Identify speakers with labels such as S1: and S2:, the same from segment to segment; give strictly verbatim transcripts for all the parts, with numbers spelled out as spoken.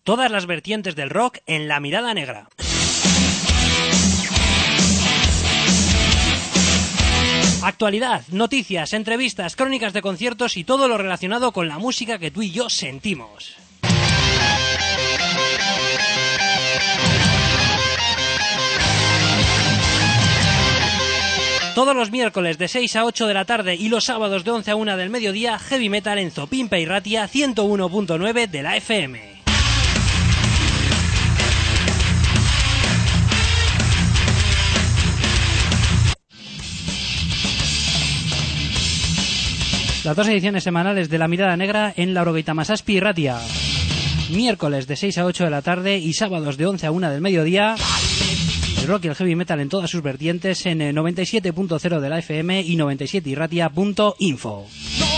S1: Todas las vertientes del rock en La Mirada Negra. Actualidad, noticias, entrevistas, crónicas de conciertos y todo lo relacionado con la música que tú y yo sentimos. Todos los miércoles de seis a ocho de la tarde y los sábados de once a una del mediodía, Heavy Metal en Zopimpe y Ratia ciento uno punto nueve de la F M. Las dos ediciones semanales de La Mirada Negra en Laurogeita Masazpi y Ratia. Miércoles de seis a ocho de la tarde y sábados de once a una del mediodía. El rock y el heavy metal en todas sus vertientes en noventa y siete punto cero de la F M y noventa y siete irratia punto info.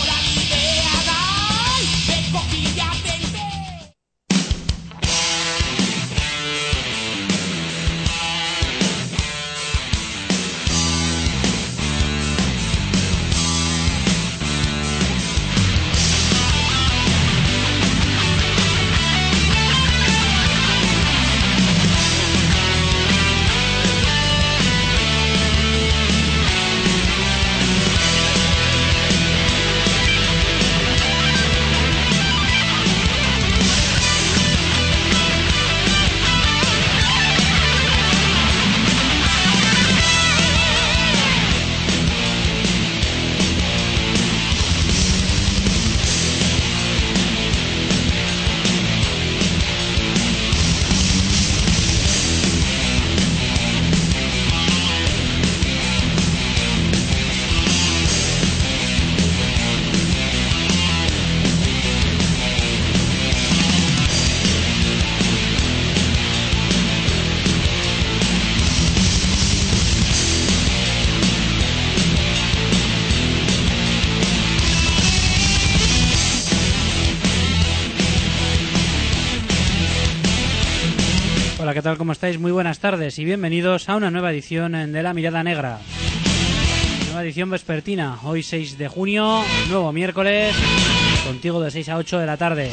S1: Hola, ¿qué tal? ¿Cómo estáis? Muy buenas tardes y bienvenidos a una nueva edición de La Mirada Negra. Nueva edición vespertina, hoy seis de junio, nuevo miércoles, contigo de seis a ocho de la tarde.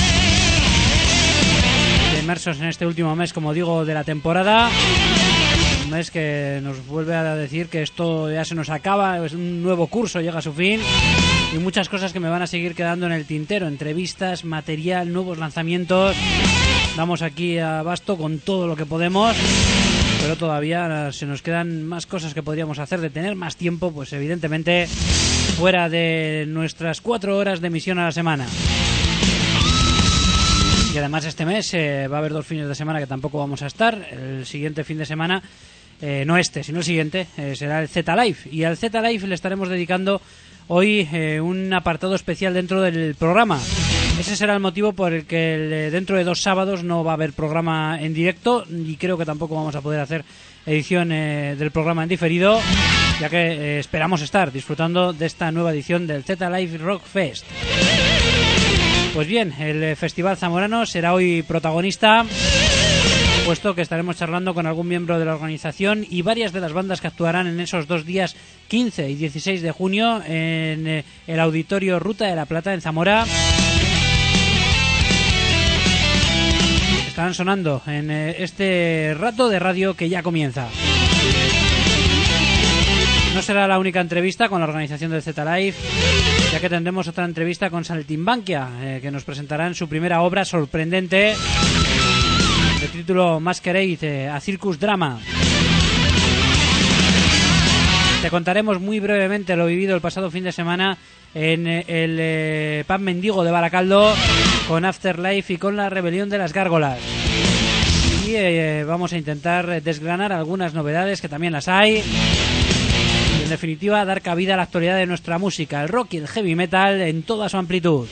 S1: Inmersos en este último mes, como digo, de la temporada. Un mes que nos vuelve a decir que esto ya se nos acaba, es un nuevo curso, llega a su fin. Y muchas cosas que me van a seguir quedando en el tintero, entrevistas, material, nuevos lanzamientos. Damos aquí abasto con todo lo que podemos, pero todavía se nos quedan más cosas que podríamos hacer, de tener más tiempo, pues evidentemente fuera de nuestras cuatro horas de emisión a la semana. Y además este mes eh, va a haber dos fines de semana que tampoco vamos a estar. El siguiente fin de semana, eh, no este, sino el siguiente, eh, será el Z Live. Y al Z Live le estaremos dedicando hoy eh, un apartado especial dentro del programa. Ese será el motivo por el que el, dentro de dos sábados no va a haber programa en directo y creo que tampoco vamos a poder hacer edición eh, del programa en diferido, ya que eh, esperamos estar disfrutando de esta nueva edición del Z Live Rock Fest. Pues bien, el Festival Zamorano será hoy protagonista, puesto que estaremos charlando con algún miembro de la organización y varias de las bandas que actuarán en esos dos días quince y dieciséis de junio en eh, el Auditorio Ruta de la Plata en Zamora. Estarán sonando en este rato de radio que ya comienza. No será la única entrevista con la organización del Z Live, ya que tendremos otra entrevista con Saltimbanquia, eh, que nos presentarán su primera obra sorprendente de título Masquerade, a Circus Drama. Te contaremos muy brevemente lo vivido el pasado fin de semana en el eh, Pub Mendigo de Baracaldo, con Afterlife y con la Rebelión de las Gárgolas. Y eh, vamos a intentar desgranar algunas novedades, que también las hay. Y en definitiva, dar cabida a la actualidad de nuestra música, el rock y el heavy metal en toda su amplitud.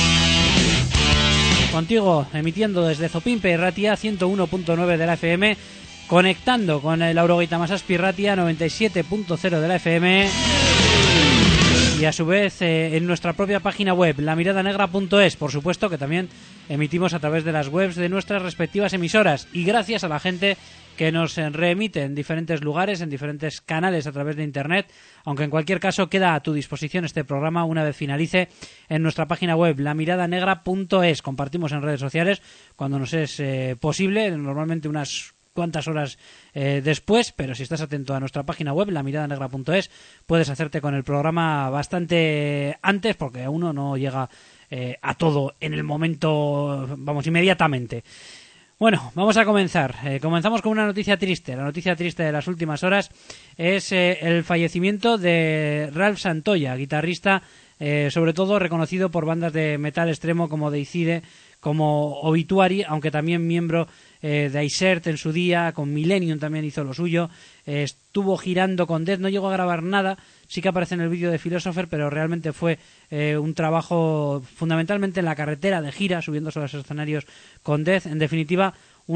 S1: Contigo, emitiendo desde Zopimpe y Ratia ciento uno punto nueve de la F M, conectando con el Laurogeita Masazpi Ratia noventa y siete punto cero de la F M. y a su vez eh, en nuestra propia página web, la mirada negra punto es, por supuesto que también emitimos a través de las webs de nuestras respectivas emisoras, y gracias a la gente que nos reemite en diferentes lugares, en diferentes canales a través de internet, aunque en cualquier caso queda a tu disposición este programa una vez finalice en nuestra página web, la mirada negra punto es. Compartimos en redes sociales cuando nos es eh, posible, normalmente unas cuantas horas eh, después, pero si estás atento a nuestra página web, la mirada negra punto es, puedes hacerte con el programa bastante antes, porque uno no llega eh, a todo en el momento, vamos, inmediatamente. Bueno, vamos a comenzar. Eh, comenzamos con una noticia triste. La noticia triste de las últimas horas es eh, el fallecimiento de Ralph Santoya, guitarrista, eh, sobre todo reconocido por bandas de metal extremo como Deicide, como Obituary, aunque también miembro eh, de Aisert en su día, con Millennium también hizo lo suyo, eh, estuvo girando con Death, no llegó a grabar nada, sí que aparece en el vídeo de Philosopher, pero realmente fue eh, un trabajo fundamentalmente en la carretera de gira, subiéndose a los escenarios con Death. En definitiva,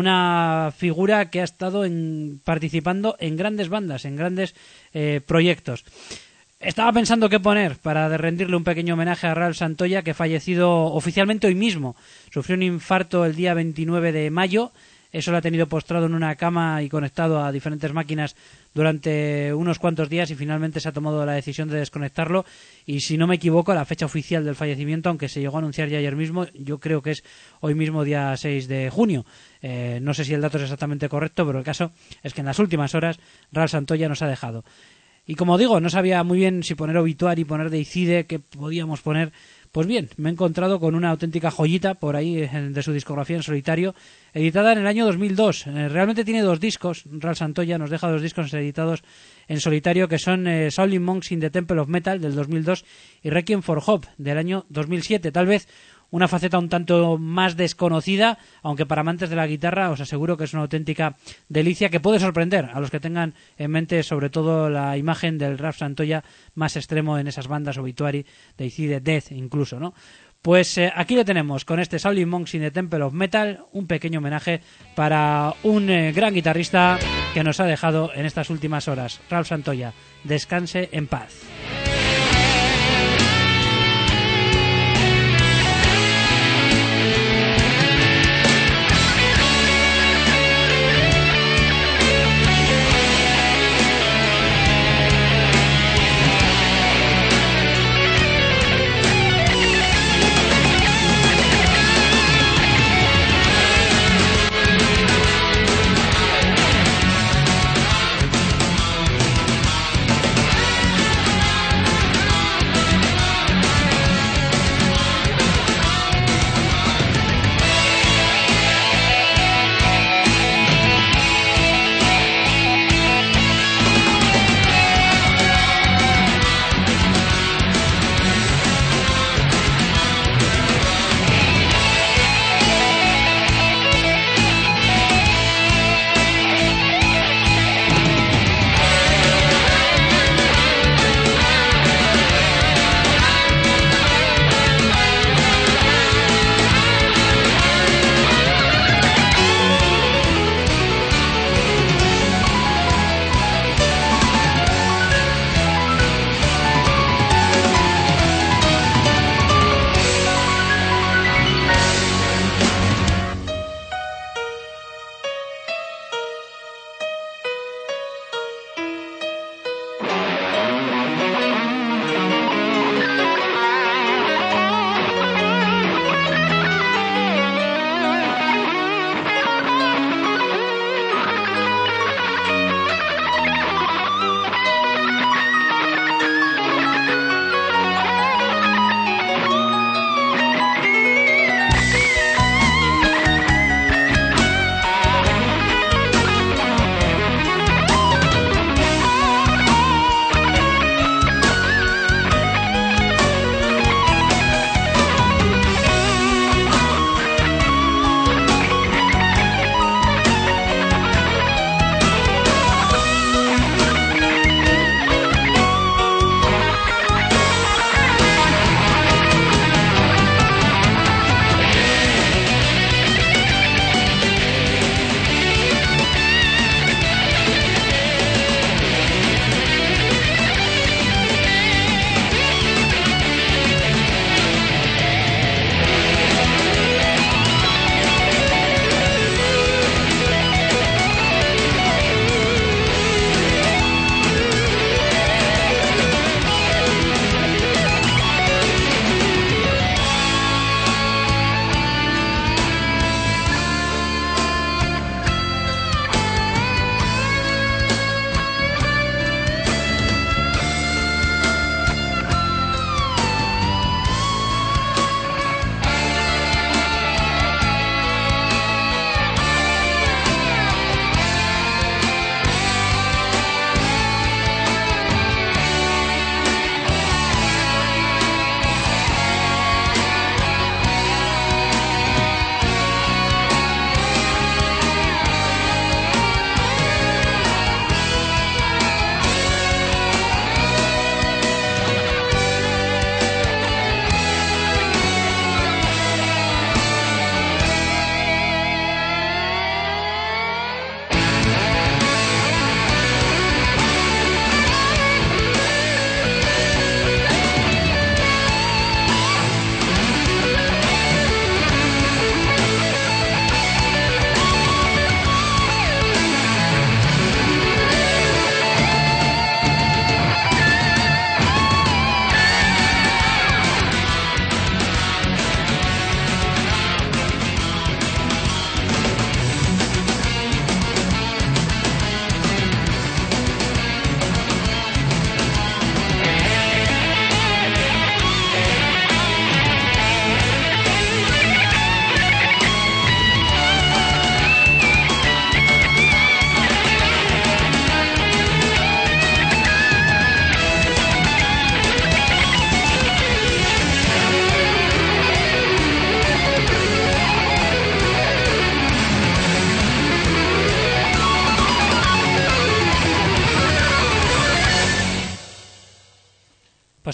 S1: una figura que ha estado en, participando en grandes bandas, en grandes eh, proyectos. Estaba pensando qué poner para rendirle un pequeño homenaje a Ralph Santoya, que ha fallecido oficialmente hoy mismo. Sufrió un infarto el día veintinueve de mayo. Eso lo ha tenido postrado en una cama y conectado a diferentes máquinas durante unos cuantos días, y finalmente se ha tomado la decisión de desconectarlo. Y si no me equivoco, la fecha oficial del fallecimiento, aunque se llegó a anunciar ya ayer mismo, yo creo que es hoy mismo, día seis de junio. Eh, no sé si el dato es exactamente correcto, pero el caso es que en las últimas horas Ralph Santoya nos ha dejado. Y como digo, no sabía muy bien si poner Obituary, poner Deicide, qué podíamos poner. Pues bien, me he encontrado con una auténtica joyita por ahí de su discografía en solitario, editada en el año dos mil dos. Eh, realmente tiene dos discos. Ralph Santoya nos deja dos discos editados en solitario, que son eh, Shaolin Monks in the Temple of Metal del dos mil dos y Requiem for Hope del año dos mil siete. Tal vez una faceta un tanto más desconocida, aunque para amantes de la guitarra os aseguro que es una auténtica delicia que puede sorprender a los que tengan en mente sobre todo la imagen del Ralph Santoya más extremo en esas bandas Obituary, Deicide, Death incluso, ¿no? Pues eh, aquí lo tenemos, con este Shaolin Monks in the Temple of Metal, un pequeño homenaje para un eh, gran guitarrista que nos ha dejado en estas últimas horas, Ralph Santoya. Descanse en paz.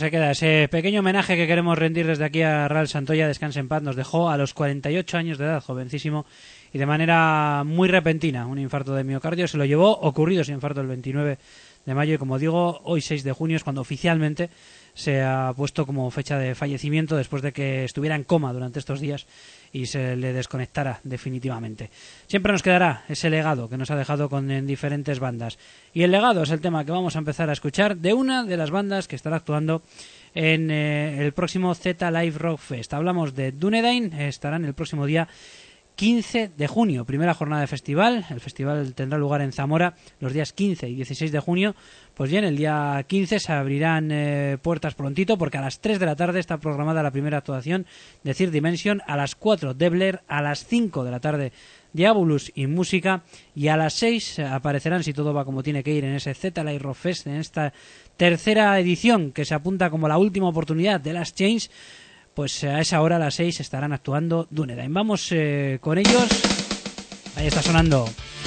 S1: se queda ese pequeño homenaje que queremos rendir desde aquí a Raúl Santoya, descanse en paz. Nos dejó a los cuarenta y ocho años de edad, jovencísimo, y de manera muy repentina, un infarto de miocardio. Se lo llevó ocurrido ese infarto el veintinueve de mayo y, como digo, hoy seis de junio es cuando oficialmente se ha puesto como fecha de fallecimiento, después de que estuviera en coma durante estos días y se le desconectara definitivamente. Siempre nos quedará ese legado que nos ha dejado con en diferentes bandas, y el legado es el tema que vamos a empezar a escuchar de una de las bandas que estará actuando en eh, el próximo Z Live Rock Fest. Hablamos de Dunedain. Estarán el próximo día quince de junio, primera jornada de festival. El festival tendrá lugar en Zamora los días quince y dieciséis de junio. Pues bien, el día quince se abrirán eh, puertas prontito, porque a las tres de la tarde está programada la primera actuación de Third Dimension, a las cuatro de Blair, a las cinco de la tarde Diabolus y música, y a las seis aparecerán, si todo va como tiene que ir, en ese Z Live Rock Fest, en esta tercera edición que se apunta como la última oportunidad de Last Change. Pues a esa hora, a las seis, estarán actuando Dunedain. Vamos eh, con ellos. Ahí está sonando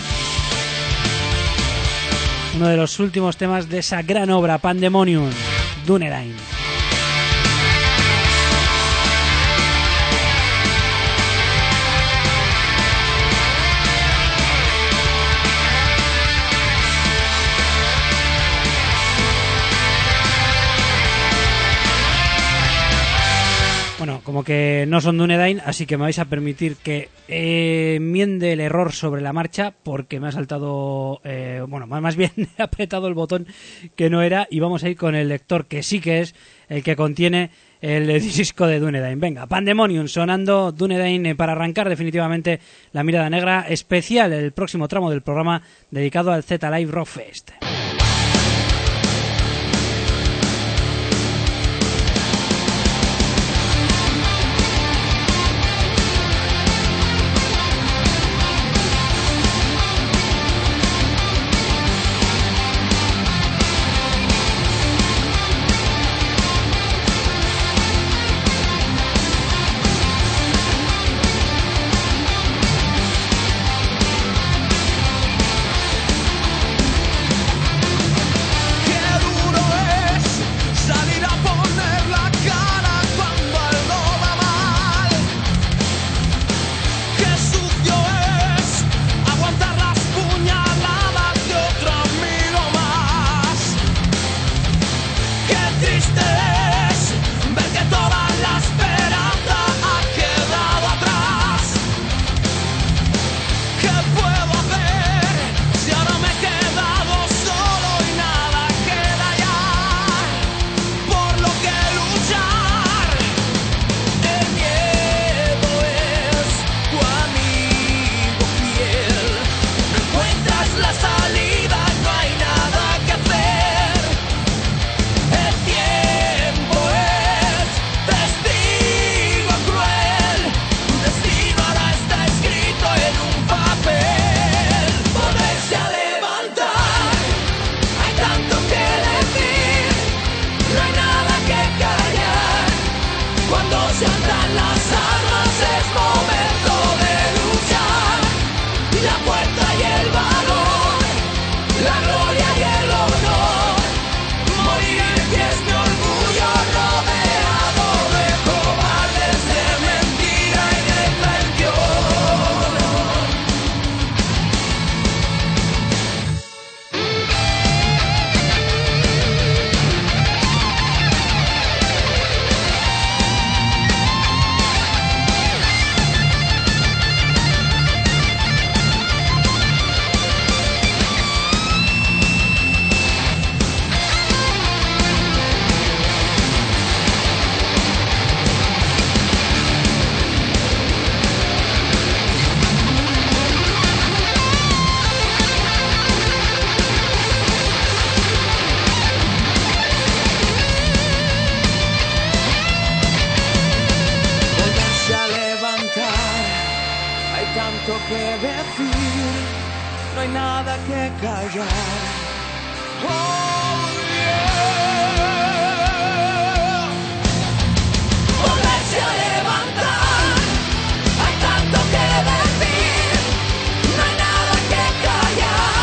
S1: uno de los últimos temas de esa gran obra, Pandemonium, Dunedain. Bueno, como que no son Dunedain, así que me vais a permitir que eh, enmiende el error sobre la marcha, porque me ha saltado, eh, bueno, más bien he apretado el botón que no era, y vamos a ir con el lector que sí que es el que contiene el disco de Dunedain. Venga, Pandemonium sonando, Dunedain, eh, para arrancar definitivamente la mirada negra, especial el próximo tramo del programa dedicado al Z Live Rock Fest.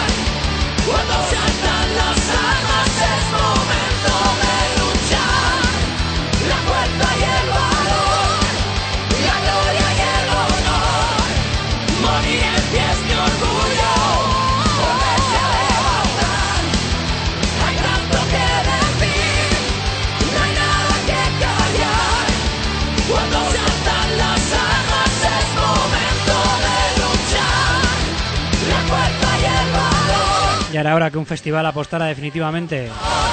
S2: Cuando saltan las armas es momento de luchar.
S1: Ya era hora que un festival apostara definitivamente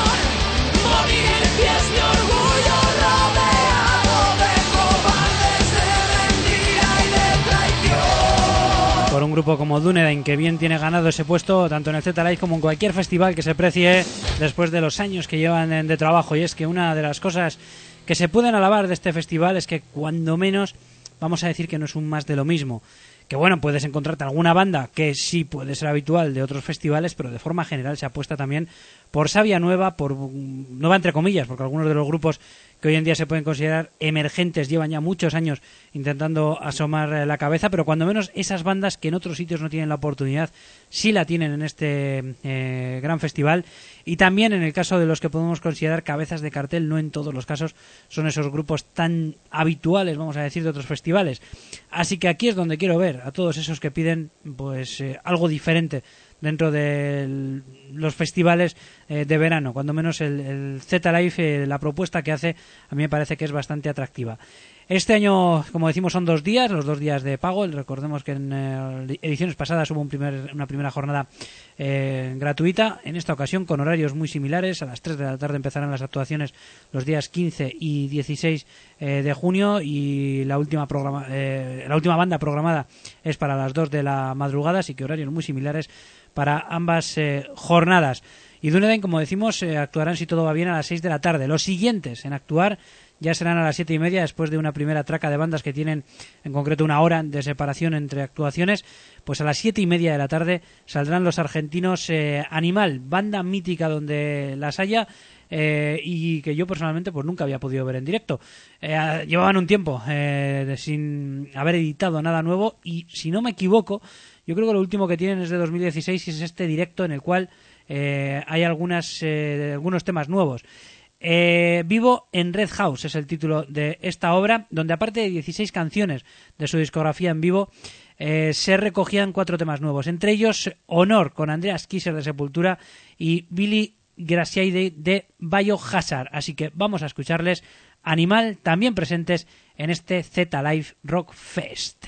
S1: por un grupo como Dunedain, que bien tiene ganado ese puesto tanto en el Z-Live como en cualquier festival que se precie después de los años que llevan de trabajo. Y es que una de las cosas que se pueden alabar de este festival es que cuando menos vamos a decir que no es un más de lo mismo. Que bueno, puedes encontrarte alguna banda que sí puede ser habitual de otros festivales, pero de forma general se apuesta también por savia nueva, por nueva entre comillas, porque algunos de los grupos que hoy en día se pueden considerar emergentes llevan ya muchos años intentando asomar la cabeza, pero cuando menos esas bandas que en otros sitios no tienen la oportunidad, sí la tienen en este eh, gran festival. Y también en el caso de los que podemos considerar cabezas de cartel, no en todos los casos son esos grupos tan habituales, vamos a decir, de otros festivales. Así que aquí es donde quiero ver a todos esos que piden pues eh, algo diferente dentro de los festivales eh, de verano. Cuando menos el, el Z-Live, eh, la propuesta que hace, a mí me parece que es bastante atractiva. Este año, como decimos, son dos días, los dos días de pago. Recordemos que en eh, ediciones pasadas hubo un primer, una primera jornada eh, gratuita. En esta ocasión, con horarios muy similares. A las tres de la tarde empezarán las actuaciones los días quince y dieciséis eh, de junio. Y la última, programa, eh, la última banda programada es para las dos de la madrugada. Así que horarios muy similares para ambas eh, jornadas. Y Dunedain, como decimos, eh, actuarán, si todo va bien, a las seis de la tarde. Los siguientes en actuar ya serán a las siete y media, después de una primera traca de bandas que tienen en concreto una hora de separación entre actuaciones. Pues a las siete y media de la tarde saldrán los argentinos eh, Animal, banda mítica donde las haya, eh, y que yo personalmente pues nunca había podido ver en directo. Eh, llevaban un tiempo eh, de, sin haber editado nada nuevo, y si no me equivoco, yo creo que lo último que tienen es de dos mil dieciséis y es este directo en el cual eh, hay algunas eh, algunos temas nuevos. Eh, Vivo en Red House es el título de esta obra, donde aparte de dieciséis canciones de su discografía en vivo, eh, se recogían cuatro temas nuevos, entre ellos Honor con Andreas Kisser de Sepultura y Billy Graciaide de Biohazard. Así que vamos a escucharles. Animal, también presentes en este Z-Live Rock Fest.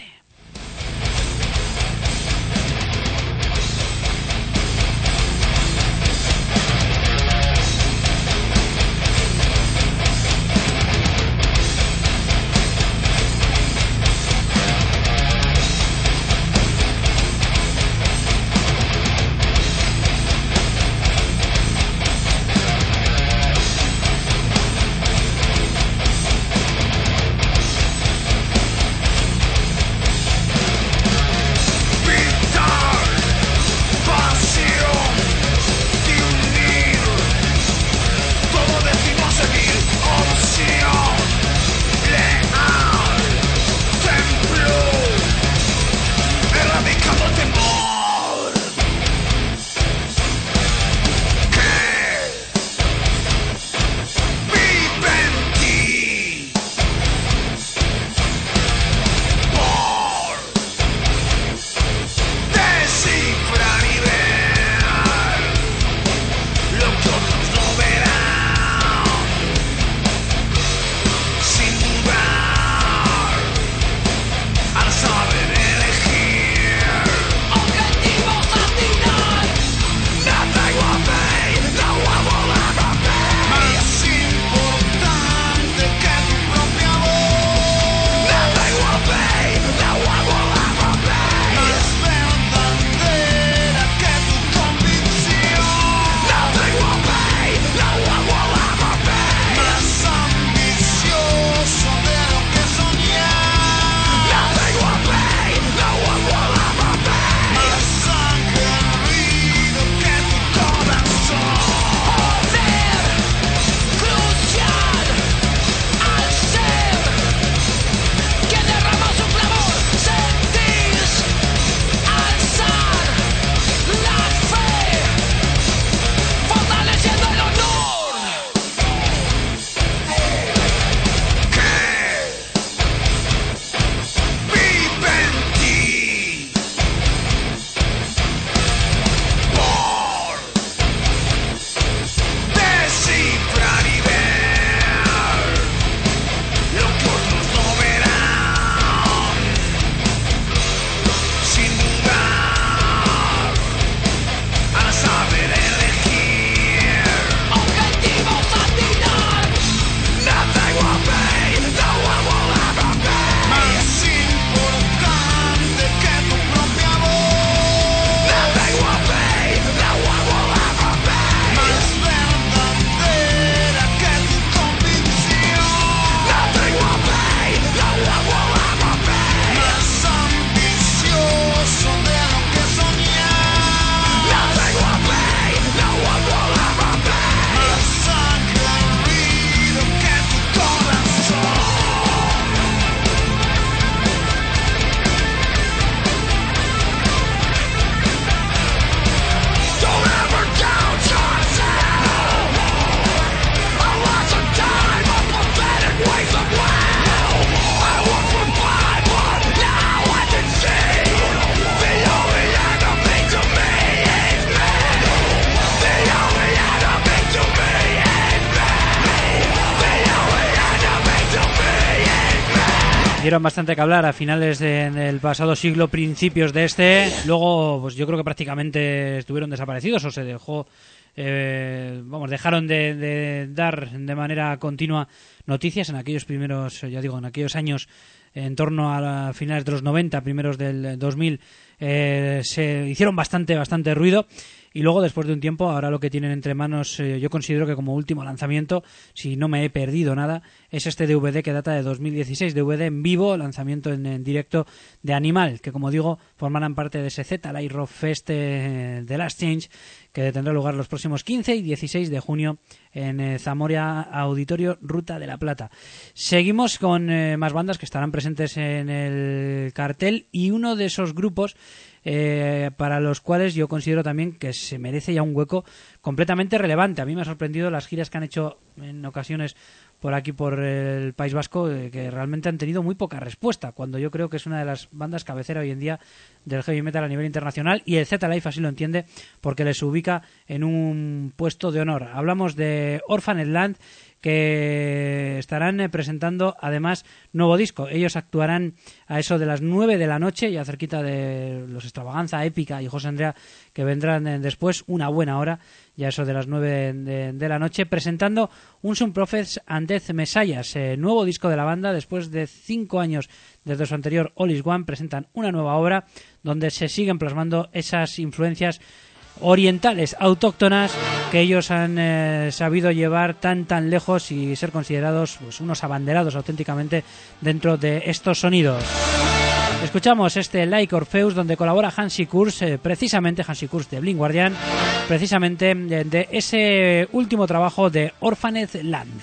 S1: dieron bastante que hablar a finales de- del pasado siglo, principios de este. Luego, pues yo creo que prácticamente estuvieron desaparecidos o se dejó, eh, vamos, dejaron de, de dar de manera continua noticias en aquellos primeros, ya digo, en aquellos años en torno a la- finales de los noventa, primeros del dos mil, eh, se hicieron bastante, bastante ruido. Y luego, después de un tiempo, ahora lo que tienen entre manos, eh, yo considero que como último lanzamiento, si no me he perdido nada, es este D V D que data de dos mil dieciséis, D V D en vivo, lanzamiento en, en directo de Animal, que como digo, formarán parte de ese Z Live Rock Fest eh, The Last Change, que tendrá lugar los próximos quince y dieciséis de junio en eh, Zamora Auditorio Ruta de la Plata. Seguimos con eh, más bandas que estarán presentes en el cartel, y uno de esos grupos Eh, para los cuales yo considero también que se merece ya un hueco completamente relevante. A mí me ha sorprendido las giras que han hecho en ocasiones por aquí, por el País Vasco, eh, que realmente han tenido muy poca respuesta, cuando yo creo que es una de las bandas cabecera hoy en día del heavy metal a nivel internacional, y el Z-Life así lo entiende porque les ubica en un puesto de honor. Hablamos de Orphaned Land, que estarán eh, presentando además nuevo disco. Ellos actuarán a eso de las nueve de la noche, ya cerquita de los Extravaganza, Épica y José Andrea, que vendrán eh, después, una buena hora, ya eso de las nueve de, de la noche, presentando un Some Prophets and Death Messiahs, eh, nuevo disco de la banda. Después de cinco años desde su anterior All Is One, presentan una nueva obra donde se siguen plasmando esas influencias orientales, autóctonas, que ellos han eh, sabido llevar tan tan lejos y ser considerados, pues, unos abanderados auténticamente dentro de estos sonidos. Escuchamos este Like Orpheus, donde colabora Hansi Kurz, eh, precisamente Hansi Kurz de Blind Guardian, precisamente de, de ese último trabajo de Orphaned Land.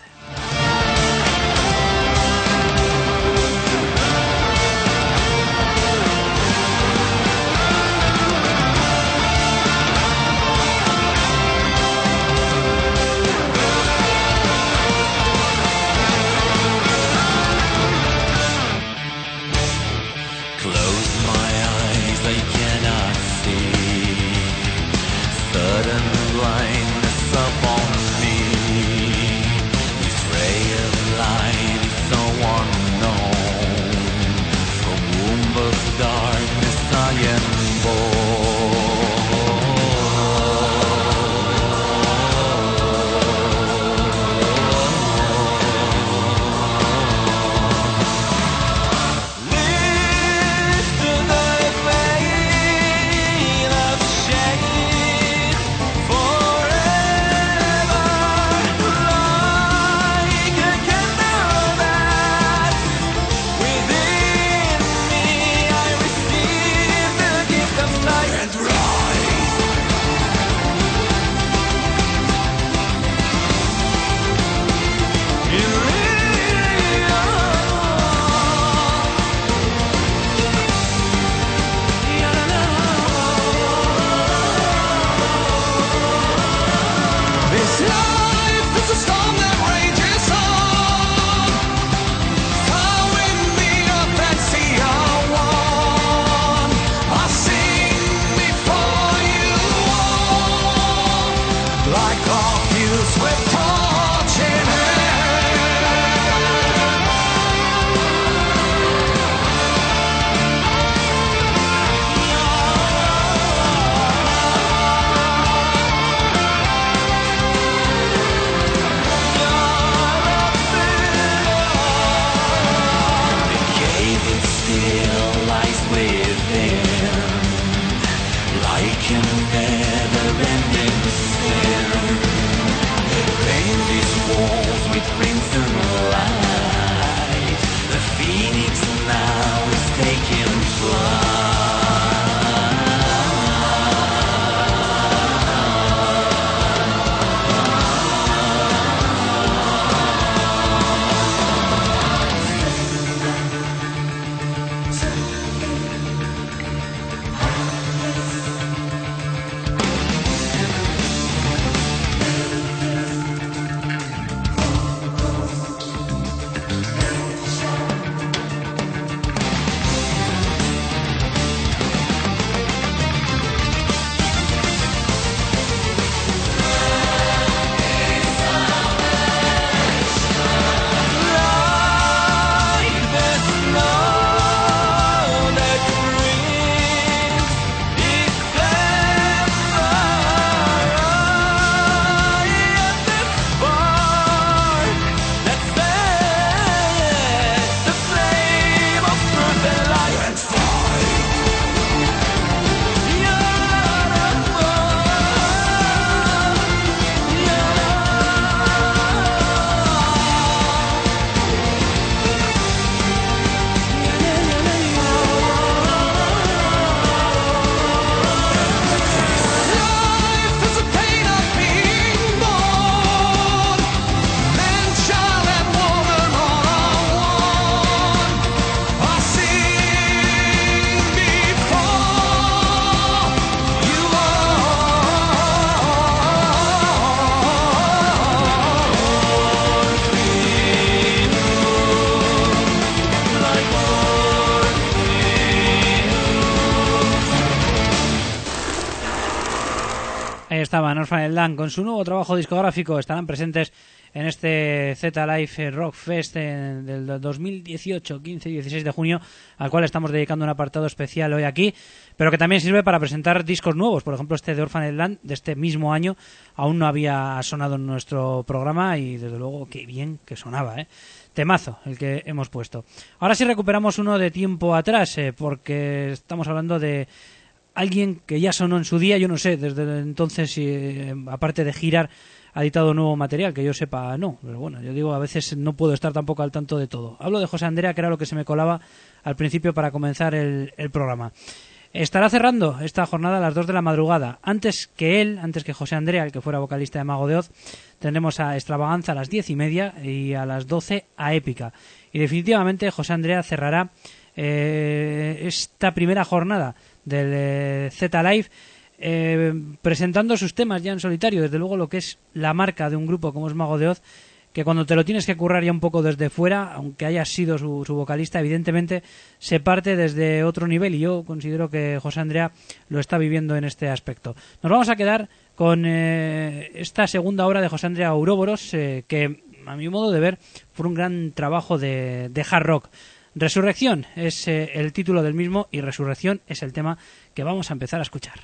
S1: Ahí estaban Orphaned Land con su nuevo trabajo discográfico. Estarán presentes en este Z-Live Rock Fest del dos mil dieciocho, quince y dieciséis de junio, al cual estamos dedicando un apartado especial hoy aquí, pero que también sirve para presentar discos nuevos. Por ejemplo, este de Orphaned Land de este mismo año aún no había sonado en nuestro programa y desde luego qué bien que sonaba, ¿eh? Temazo el que hemos puesto. Ahora sí recuperamos uno de tiempo atrás, eh, porque estamos hablando de alguien que ya sonó en su día. Yo no sé desde entonces si, eh, aparte de girar, ha editado nuevo material, que yo sepa no, pero bueno, yo digo, a veces no puedo estar tampoco al tanto de todo. Hablo de José Andrea, que era lo que se me colaba al principio para comenzar el, el programa. Estará cerrando esta jornada a las dos de la madrugada. Antes que él, antes que José Andrea, el que fuera vocalista de Mago de Oz, tendremos a Extravaganza a las diez y media y a las doce a Épica. Y definitivamente José Andrea cerrará eh, esta primera jornada del eh, Z-Live eh, presentando sus temas ya en solitario. Desde luego lo que es la marca de un grupo como es Mago de Oz, que cuando te lo tienes que currar ya un poco desde fuera, aunque hayas sido su, su vocalista, evidentemente se parte desde otro nivel, y yo considero que José Andrea lo está viviendo en este aspecto. Nos vamos a quedar con eh, esta segunda obra de José Andrea Ouroboros, eh, que a mi modo de ver fue un gran trabajo de, de hard rock. Resurrección es eh, el título del mismo, y Resurrección es el tema que vamos a empezar a escuchar.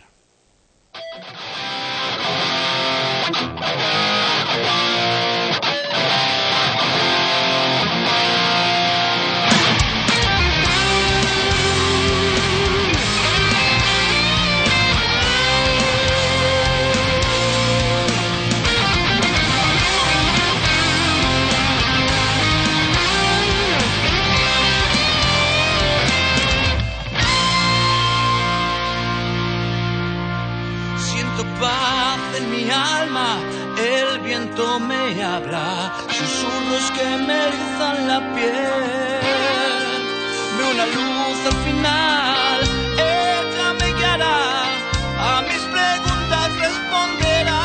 S2: El viento me habla, susurros que me erizan la piel. Veo una luz al final, ella me guiará, a mis preguntas responderá.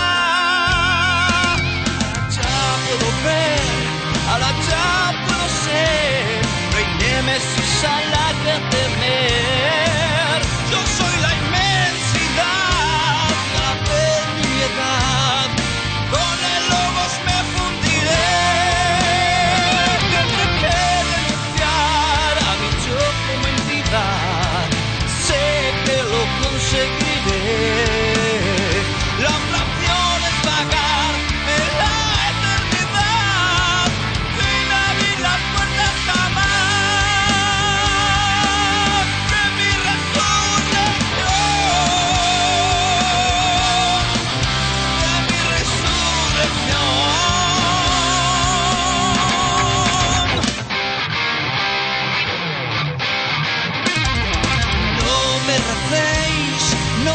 S2: Ya puedo ver, ahora ya puedo ser, no hay némesis a la que temer. Yo soy la inmensidad, la eternidad. Con el logos me fundiré, tendré que renunciar a mi yo como entidad, sé que lo conseguiré. La oración es vagar en la eternidad, sin abrir las puertas jamás de mi resurrección. No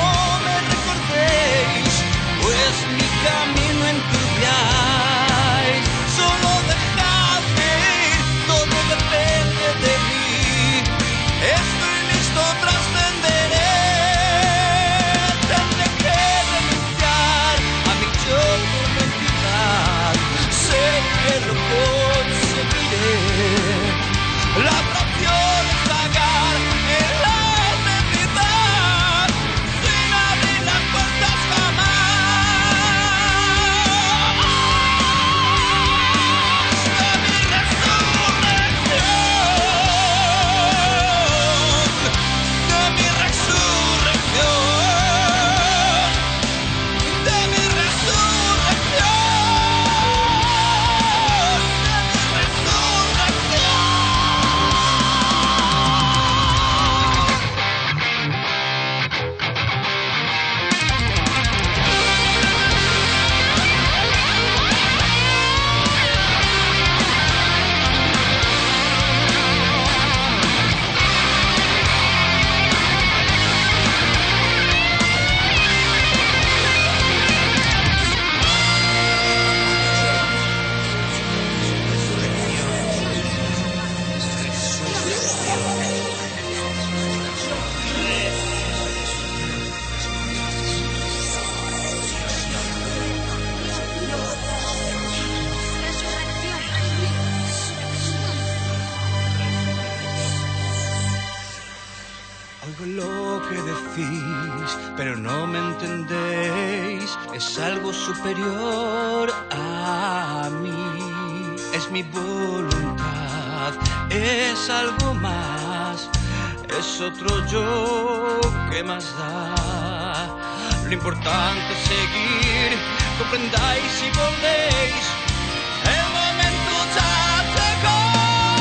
S2: pero no me entendéis, es algo superior a mí, es mi voluntad, es algo más, es otro yo que más da. Lo importante es seguir, comprendáis y volvéis, el momento ya llegó.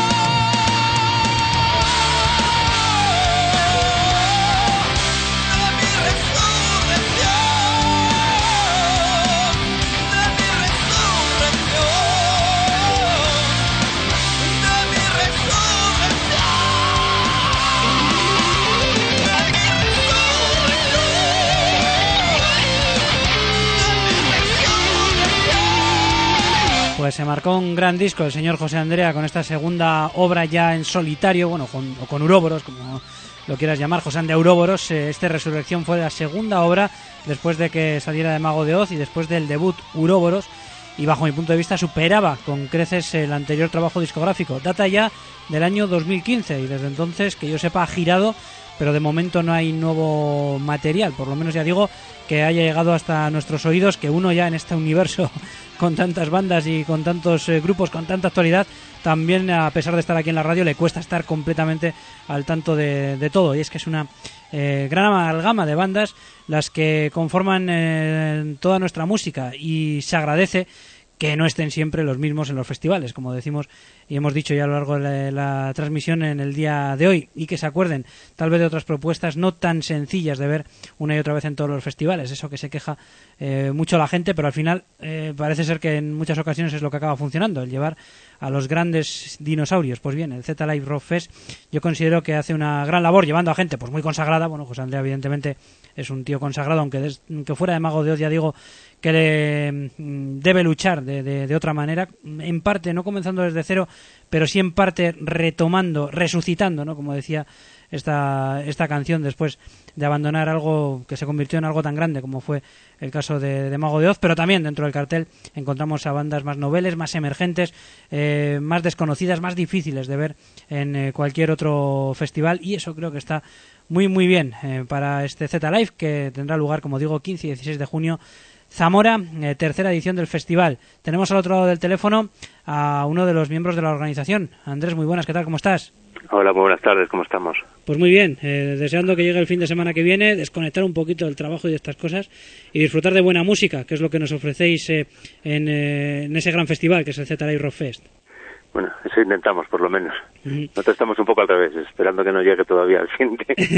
S1: Pues se marcó un gran disco el señor José Andrea con esta segunda obra ya en solitario, bueno, con, o con Uroboros, como lo quieras llamar, José Andrea Uroboros. Este Resurrección fue la segunda obra después de que saliera de Mago de Oz y después del debut Uroboros, y bajo mi punto de vista superaba con creces el anterior trabajo discográfico. Data ya del año dos mil quince y desde entonces, que yo sepa, ha girado, pero de momento no hay nuevo material, por lo menos ya digo que haya llegado hasta nuestros oídos, que uno ya en este universo con tantas bandas y con tantos eh, grupos, con tanta actualidad, también a pesar de estar aquí en la radio le cuesta estar completamente al tanto de, de todo, y es que es una eh, gran amalgama de bandas las que conforman eh, toda nuestra música, y se agradece que no estén siempre los mismos en los festivales, como decimos y hemos dicho ya a lo largo de la, la transmisión en el día de hoy, y que se acuerden tal vez de otras propuestas no tan sencillas de ver una y otra vez en todos los festivales, eso que se queja eh, mucho la gente, pero al final eh, parece ser que en muchas ocasiones es lo que acaba funcionando, el llevar a los grandes dinosaurios. Pues bien, el Z Live Rock Fest yo considero que hace una gran labor llevando a gente pues muy consagrada. Bueno, José Andrea evidentemente es un tío consagrado, aunque, des, aunque fuera de Mago de Oz ya digo que le, debe luchar de, de, de otra manera, en parte no comenzando desde cero, pero sí en parte retomando, resucitando, ¿no? Como decía esta, esta canción, después de abandonar algo que se convirtió en algo tan grande como fue el caso de, de Mago de Oz. Pero también dentro del cartel encontramos a bandas más noveles, más emergentes, eh, más desconocidas, más difíciles de ver en eh, cualquier otro festival, y eso creo que está muy muy bien eh, para este Z Live, que tendrá lugar, como digo, quince y dieciséis de junio, Zamora, eh, tercera edición del festival. Tenemos al otro lado del teléfono a uno de los miembros de la organización. Andrés, muy buenas, ¿qué tal? ¿Cómo estás?
S3: Hola, muy buenas tardes, ¿cómo estamos?
S1: Pues muy bien, eh, deseando que llegue el fin de semana que viene, desconectar un poquito del trabajo y de estas cosas y disfrutar de buena música, que es lo que nos ofrecéis eh, en, eh, en ese gran festival que es el Z Live Rock Fest.
S3: Bueno, eso intentamos, por lo menos. Uh-huh. Nosotros estamos un poco al revés, esperando que no llegue todavía el fin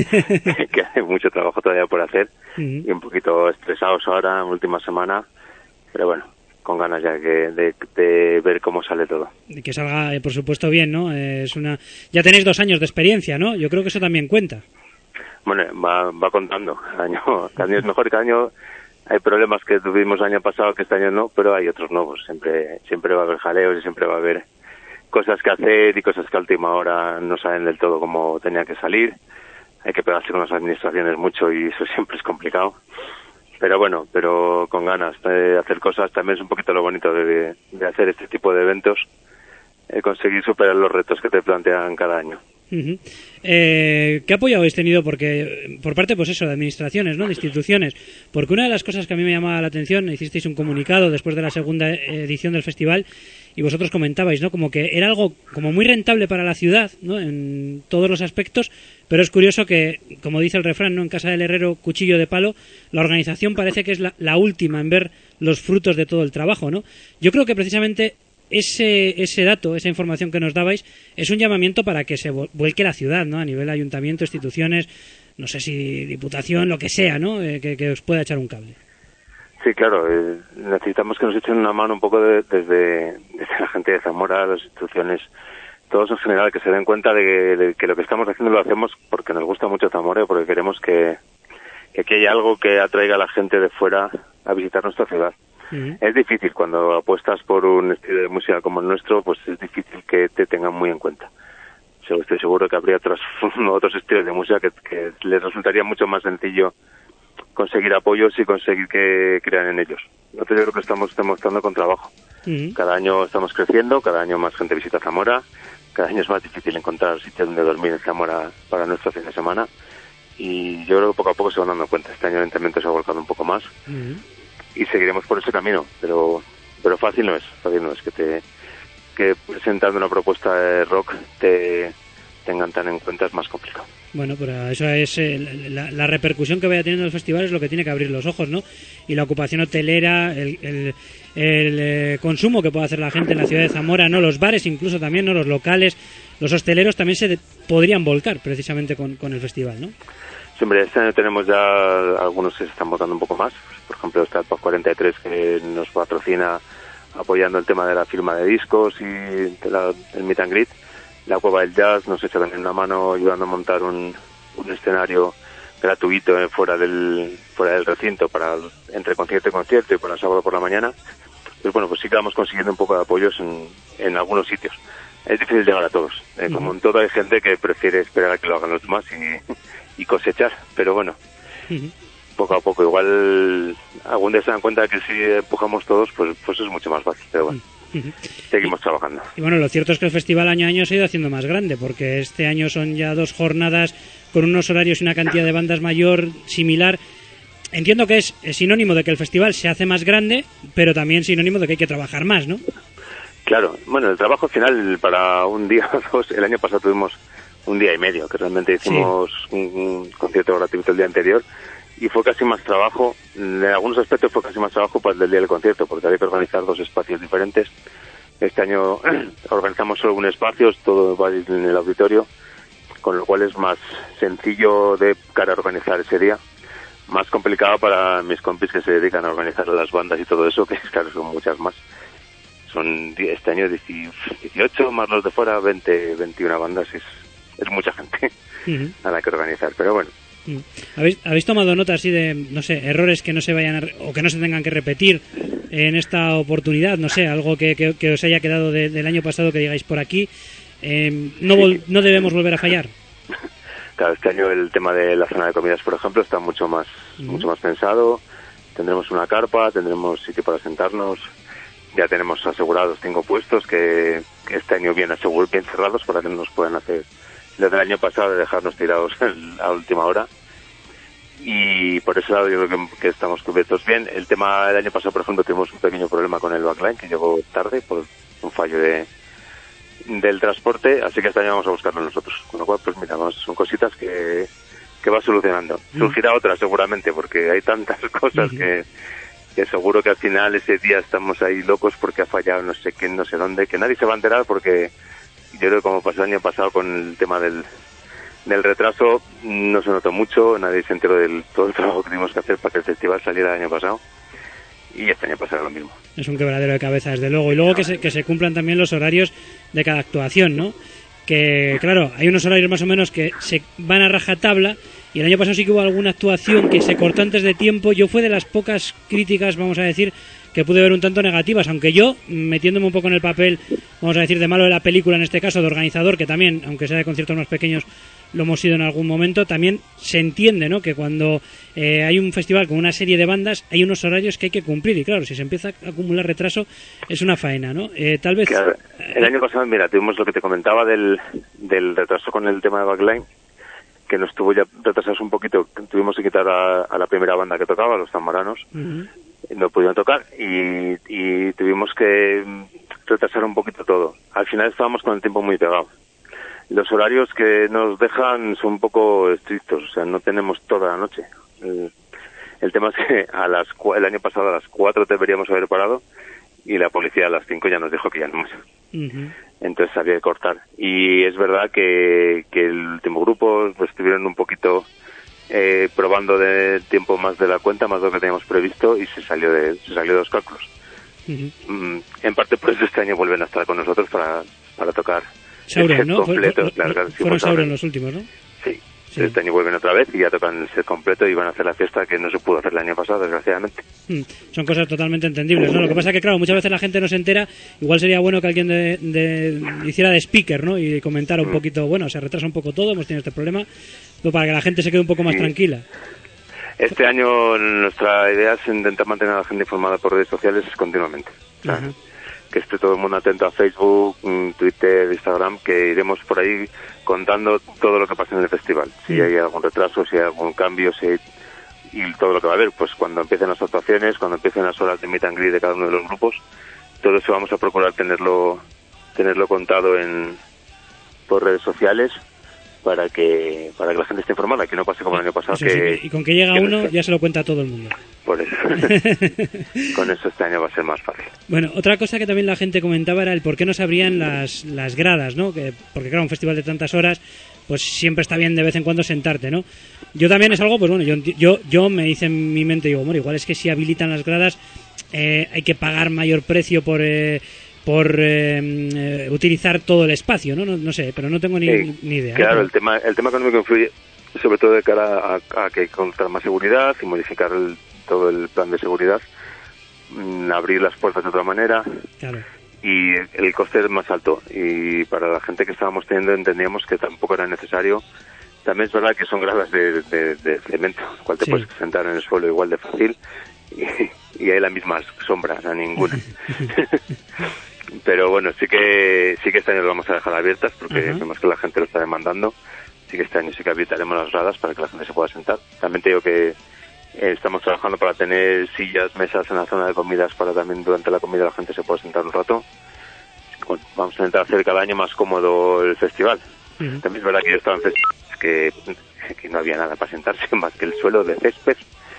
S3: de que hay mucho trabajo todavía por hacer, uh-huh. y un poquito estresados ahora, última semana, pero bueno, con ganas ya que de, de ver cómo sale todo.
S1: Y que salga, eh, por supuesto, bien, ¿no? Eh, es una... Ya tenéis dos años de experiencia, ¿no? Yo creo que eso también cuenta.
S3: Bueno, va, va contando. Cada año, cada año es mejor, cada año hay problemas que tuvimos el año pasado que este año no, pero hay otros nuevos. Siempre, siempre va a haber jaleos y siempre va a haber cosas que hacer y cosas que a última hora no salen del todo como tenía que salir. Hay que pegarse con las administraciones mucho y eso siempre es complicado. Pero bueno, pero con ganas de hacer cosas. También es un poquito lo bonito de, de hacer este tipo de eventos, eh, conseguir superar los retos que te plantean cada año.
S1: Uh-huh. Eh, ¿Qué apoyo habéis tenido? Porque por parte, pues eso, de administraciones, ¿no? De instituciones. Porque una de las cosas que a mí me llamaba la atención, hicisteis un comunicado después de la segunda edición del festival y vosotros comentabais, ¿no? Como que era algo como muy rentable para la ciudad, ¿no? En todos los aspectos, pero es curioso que, como dice el refrán, ¿no? En casa del herrero, cuchillo de palo. La organización parece que es la, la última en ver los frutos de todo el trabajo, ¿no? Yo creo que precisamente ese ese dato, esa información que nos dabais, es un llamamiento para que se vuelque la ciudad, ¿no? A nivel ayuntamiento, instituciones, no sé si diputación, lo que sea, ¿no? Eh, que, que os pueda echar un cable.
S3: Sí, claro, eh, necesitamos que nos echen una mano un poco de, desde, desde la gente de Zamora, las instituciones, todos en general, que se den cuenta de que, de que lo que estamos haciendo lo hacemos porque nos gusta mucho Zamora, porque queremos que, que aquí hay algo que atraiga a la gente de fuera a visitar nuestra ciudad. Uh-huh. Es difícil cuando apuestas por un estilo de música como el nuestro, pues es difícil que te tengan muy en cuenta. Yo estoy seguro que habría otros otros estilos de música que, que les resultaría mucho más sencillo conseguir apoyos y conseguir que crean en ellos. Entonces yo creo que estamos demostrando con trabajo. Uh-huh. Cada año estamos creciendo, cada año más gente visita Zamora, cada año es más difícil encontrar sitios donde dormir en Zamora para nuestro fin de semana, y yo creo que poco a poco se van dando cuenta. Este año el ayuntamiento se ha volcado un poco más uh-huh. y seguiremos por ese camino, pero pero fácil no es, fácil no es que te que presentando una propuesta de rock te tengan tan en cuenta, es más complicado.
S1: Bueno, pero eso es eh, la, la repercusión que vaya teniendo el festival es lo que tiene que abrir los ojos, ¿no? Y la ocupación hotelera, el, el, el eh, consumo que puede hacer la gente en la ciudad de Zamora, ¿no? Los bares incluso también, ¿no? Los locales, los hosteleros también se de, podrían volcar precisamente con, con el festival, ¿no?
S3: Sí, hombre, este año tenemos ya algunos que se están votando un poco más. Por ejemplo, está el P A C cuarenta y tres que nos patrocina apoyando el tema de la firma de discos y de la, el meet and greet. La Cueva del Jazz nos echa también una mano ayudando a montar un, un escenario gratuito eh, fuera del fuera del recinto para entre concierto y concierto y para el sábado por la mañana. Pues bueno, pues sí que vamos consiguiendo un poco de apoyos en, en algunos sitios. Es difícil llegar a todos. Eh, uh-huh. Como en todo hay gente que prefiere esperar a que lo hagan los demás y, y cosechar, pero bueno, uh-huh. poco a poco. Igual algún día se dan cuenta que si empujamos todos, pues pues es mucho más fácil, pero bueno. Uh-huh. Seguimos trabajando.
S1: Y bueno, lo cierto es que el festival año a año se ha ido haciendo más grande, porque este año son ya dos jornadas con unos horarios y una cantidad de bandas mayor similar. Entiendo que es sinónimo de que el festival se hace más grande, pero también sinónimo de que hay que trabajar más, ¿no?
S3: Claro, bueno, el trabajo final para un día o dos, el año pasado tuvimos un día y medio, que realmente hicimos sí. un, un concierto gratuito el día anterior, y fue casi más trabajo, en algunos aspectos fue casi más trabajo para el del día del concierto, porque había que organizar dos espacios diferentes. Este año organizamos solo un espacio, todo va en el auditorio, con lo cual es más sencillo de cara a organizar ese día, más complicado para mis compis que se dedican a organizar las bandas y todo eso, que claro, son muchas más. Son este año dieciocho, más los de fuera, veinte, veintiuna bandas, es, es mucha gente uh-huh. a la que organizar, pero bueno.
S1: ¿Habéis, ¿Habéis tomado nota así de, no sé, errores que no se vayan a, o que no se tengan que repetir en esta oportunidad? No sé, algo que, que, que os haya quedado de, del año pasado que digáis por aquí. Eh, no, vol, no debemos volver a fallar.
S3: Claro, este año el tema de la zona de comidas, por ejemplo, está mucho más, uh-huh. mucho más pensado. Tendremos una carpa, tendremos sitio para sentarnos. Ya tenemos asegurados cinco puestos que, que este año bien asegurados, bien cerrados para que no nos puedan hacer lo del año pasado de dejarnos tirados a última hora. Y por ese lado yo creo que, que estamos cubiertos bien. El tema del año pasado, por ejemplo, tuvimos un pequeño problema con el backline que llegó tarde por un fallo de del transporte, así que este año vamos a buscarlo nosotros. Con lo cual, pues mira, vamos, son cositas que, que va solucionando. Mm. Surgirá otra seguramente, porque hay tantas cosas mm. que, que seguro que al final ese día estamos ahí locos porque ha fallado no sé qué, no sé dónde, que nadie se va a enterar porque yo creo que como pasó el año pasado con el tema del del retraso, no se notó mucho, nadie se enteró del todo el trabajo que tuvimos que hacer para que el festival saliera el año pasado, y este año pasará lo mismo.
S1: Es un quebradero de cabeza, desde luego, y luego no, que se, que se cumplan también los horarios de cada actuación, ¿no? Que, claro, hay unos horarios más o menos que se van a rajatabla, y el año pasado sí que hubo alguna actuación que se cortó antes de tiempo. Yo fue de las pocas críticas, vamos a decir, que pude ver un tanto negativas, aunque yo, metiéndome un poco en el papel, vamos a decir, de malo de la película, en este caso, de organizador, que también, aunque sea de conciertos más pequeños, lo hemos sido en algún momento, también se entiende, ¿no?, que cuando eh, hay un festival con una serie de bandas, hay unos horarios que hay que cumplir, y claro, si se empieza a acumular retraso, es una faena, ¿no? Eh, tal vez...
S3: Claro, el año pasado, mira, tuvimos lo que te comentaba del, del retraso con el tema de backline, que nos tuvo ya retrasados un poquito, tuvimos que quitar a, a la primera banda que tocaba, los zamoranos, uh-huh. no pudieron tocar, y, y tuvimos que retrasar un poquito todo. Al final estábamos con el tiempo muy pegado. Los horarios que nos dejan son un poco estrictos, o sea, no tenemos toda la noche. El, el tema es que a las el año pasado a las cuatro deberíamos haber parado y la policía a las cinco ya nos dijo que ya no más. Uh-huh. Entonces había que cortar. Y es verdad que, que el último grupo pues, estuvieron un poquito eh, probando de tiempo más de la cuenta, más de lo que teníamos previsto, y se salió de, se salió de los cálculos. Uh-huh. Mm, en parte por eso este año vuelven a estar con nosotros para, para tocar.
S1: Sauron, ¿no?
S3: Completo,
S1: fue, fue,
S3: claro,
S1: sí, fueron Sauron los últimos, ¿no?
S3: Sí. Sí. Este año vuelven otra vez y ya tocan el set completo y van a hacer la fiesta que no se pudo hacer el año pasado, desgraciadamente.
S1: Mm, son cosas totalmente entendibles, ¿no? Lo que pasa es que, claro, muchas veces la gente no se entera. Igual sería bueno que alguien de, de, hiciera de speaker, ¿no? Y comentara un mm. poquito, bueno, se retrasa un poco todo, hemos tenido este problema, pero para que la gente se quede un poco más sí. tranquila.
S3: Este año nuestra idea es intentar mantener a la gente informada por redes sociales continuamente. Uh-huh. que esté todo el mundo atento a Facebook, Twitter, Instagram, que iremos por ahí contando todo lo que pasa en el festival. Si hay algún retraso, si hay algún cambio, si hay, y todo lo que va a haber, pues cuando empiecen las actuaciones, cuando empiecen las horas de meet and greet de cada uno de los grupos, todo eso vamos a procurar tenerlo tenerlo contado en por redes sociales para que para que la gente esté informada, que no pase como el año pasado.
S1: Sí,
S3: que,
S1: sí, y con que llega
S3: que
S1: uno
S3: no
S1: ya se lo cuenta a todo el mundo.
S3: Por eso. Con eso este año va a ser más fácil.
S1: Bueno, otra cosa que también la gente comentaba era el por qué no se abrían las, las gradas, ¿no? Que, porque claro, un festival de tantas horas, pues siempre está bien de vez en cuando sentarte, ¿no? Yo también es algo, pues bueno, yo yo yo me hice en mi mente, digo, bueno, igual es que si habilitan las gradas eh, hay que pagar mayor precio por... Eh, por eh, eh, utilizar todo el espacio, ¿no? No, no sé, pero no tengo ni,
S3: sí,
S1: ni idea.
S3: Claro,
S1: ¿no?
S3: el tema el tema económico influye sobre todo de cara a, a que hay que contar más seguridad y modificar el, todo el plan de seguridad, mmm, abrir las puertas de otra manera.
S1: Claro.
S3: Y el coste es más alto. Y para la gente que estábamos teniendo entendíamos que tampoco era necesario. También es verdad que son gradas de, de, de cemento, el cual te sí. puedes sentar en el suelo igual de fácil y, y hay la misma sombra, a ninguna. Pero bueno, sí que sí que este año lo vamos a dejar abiertas porque uh-huh. vemos que la gente lo está demandando. Sí que este año sí que habilitaremos las gradas para que la gente se pueda sentar. También te digo que eh, estamos trabajando para tener sillas, mesas en la zona de comidas para también durante la comida la gente se pueda sentar un rato. Bueno, vamos a intentar hacer cada año más cómodo el festival. Uh-huh. También es verdad que yo estaba en festivales que, que no había nada para sentarse más que el suelo de césped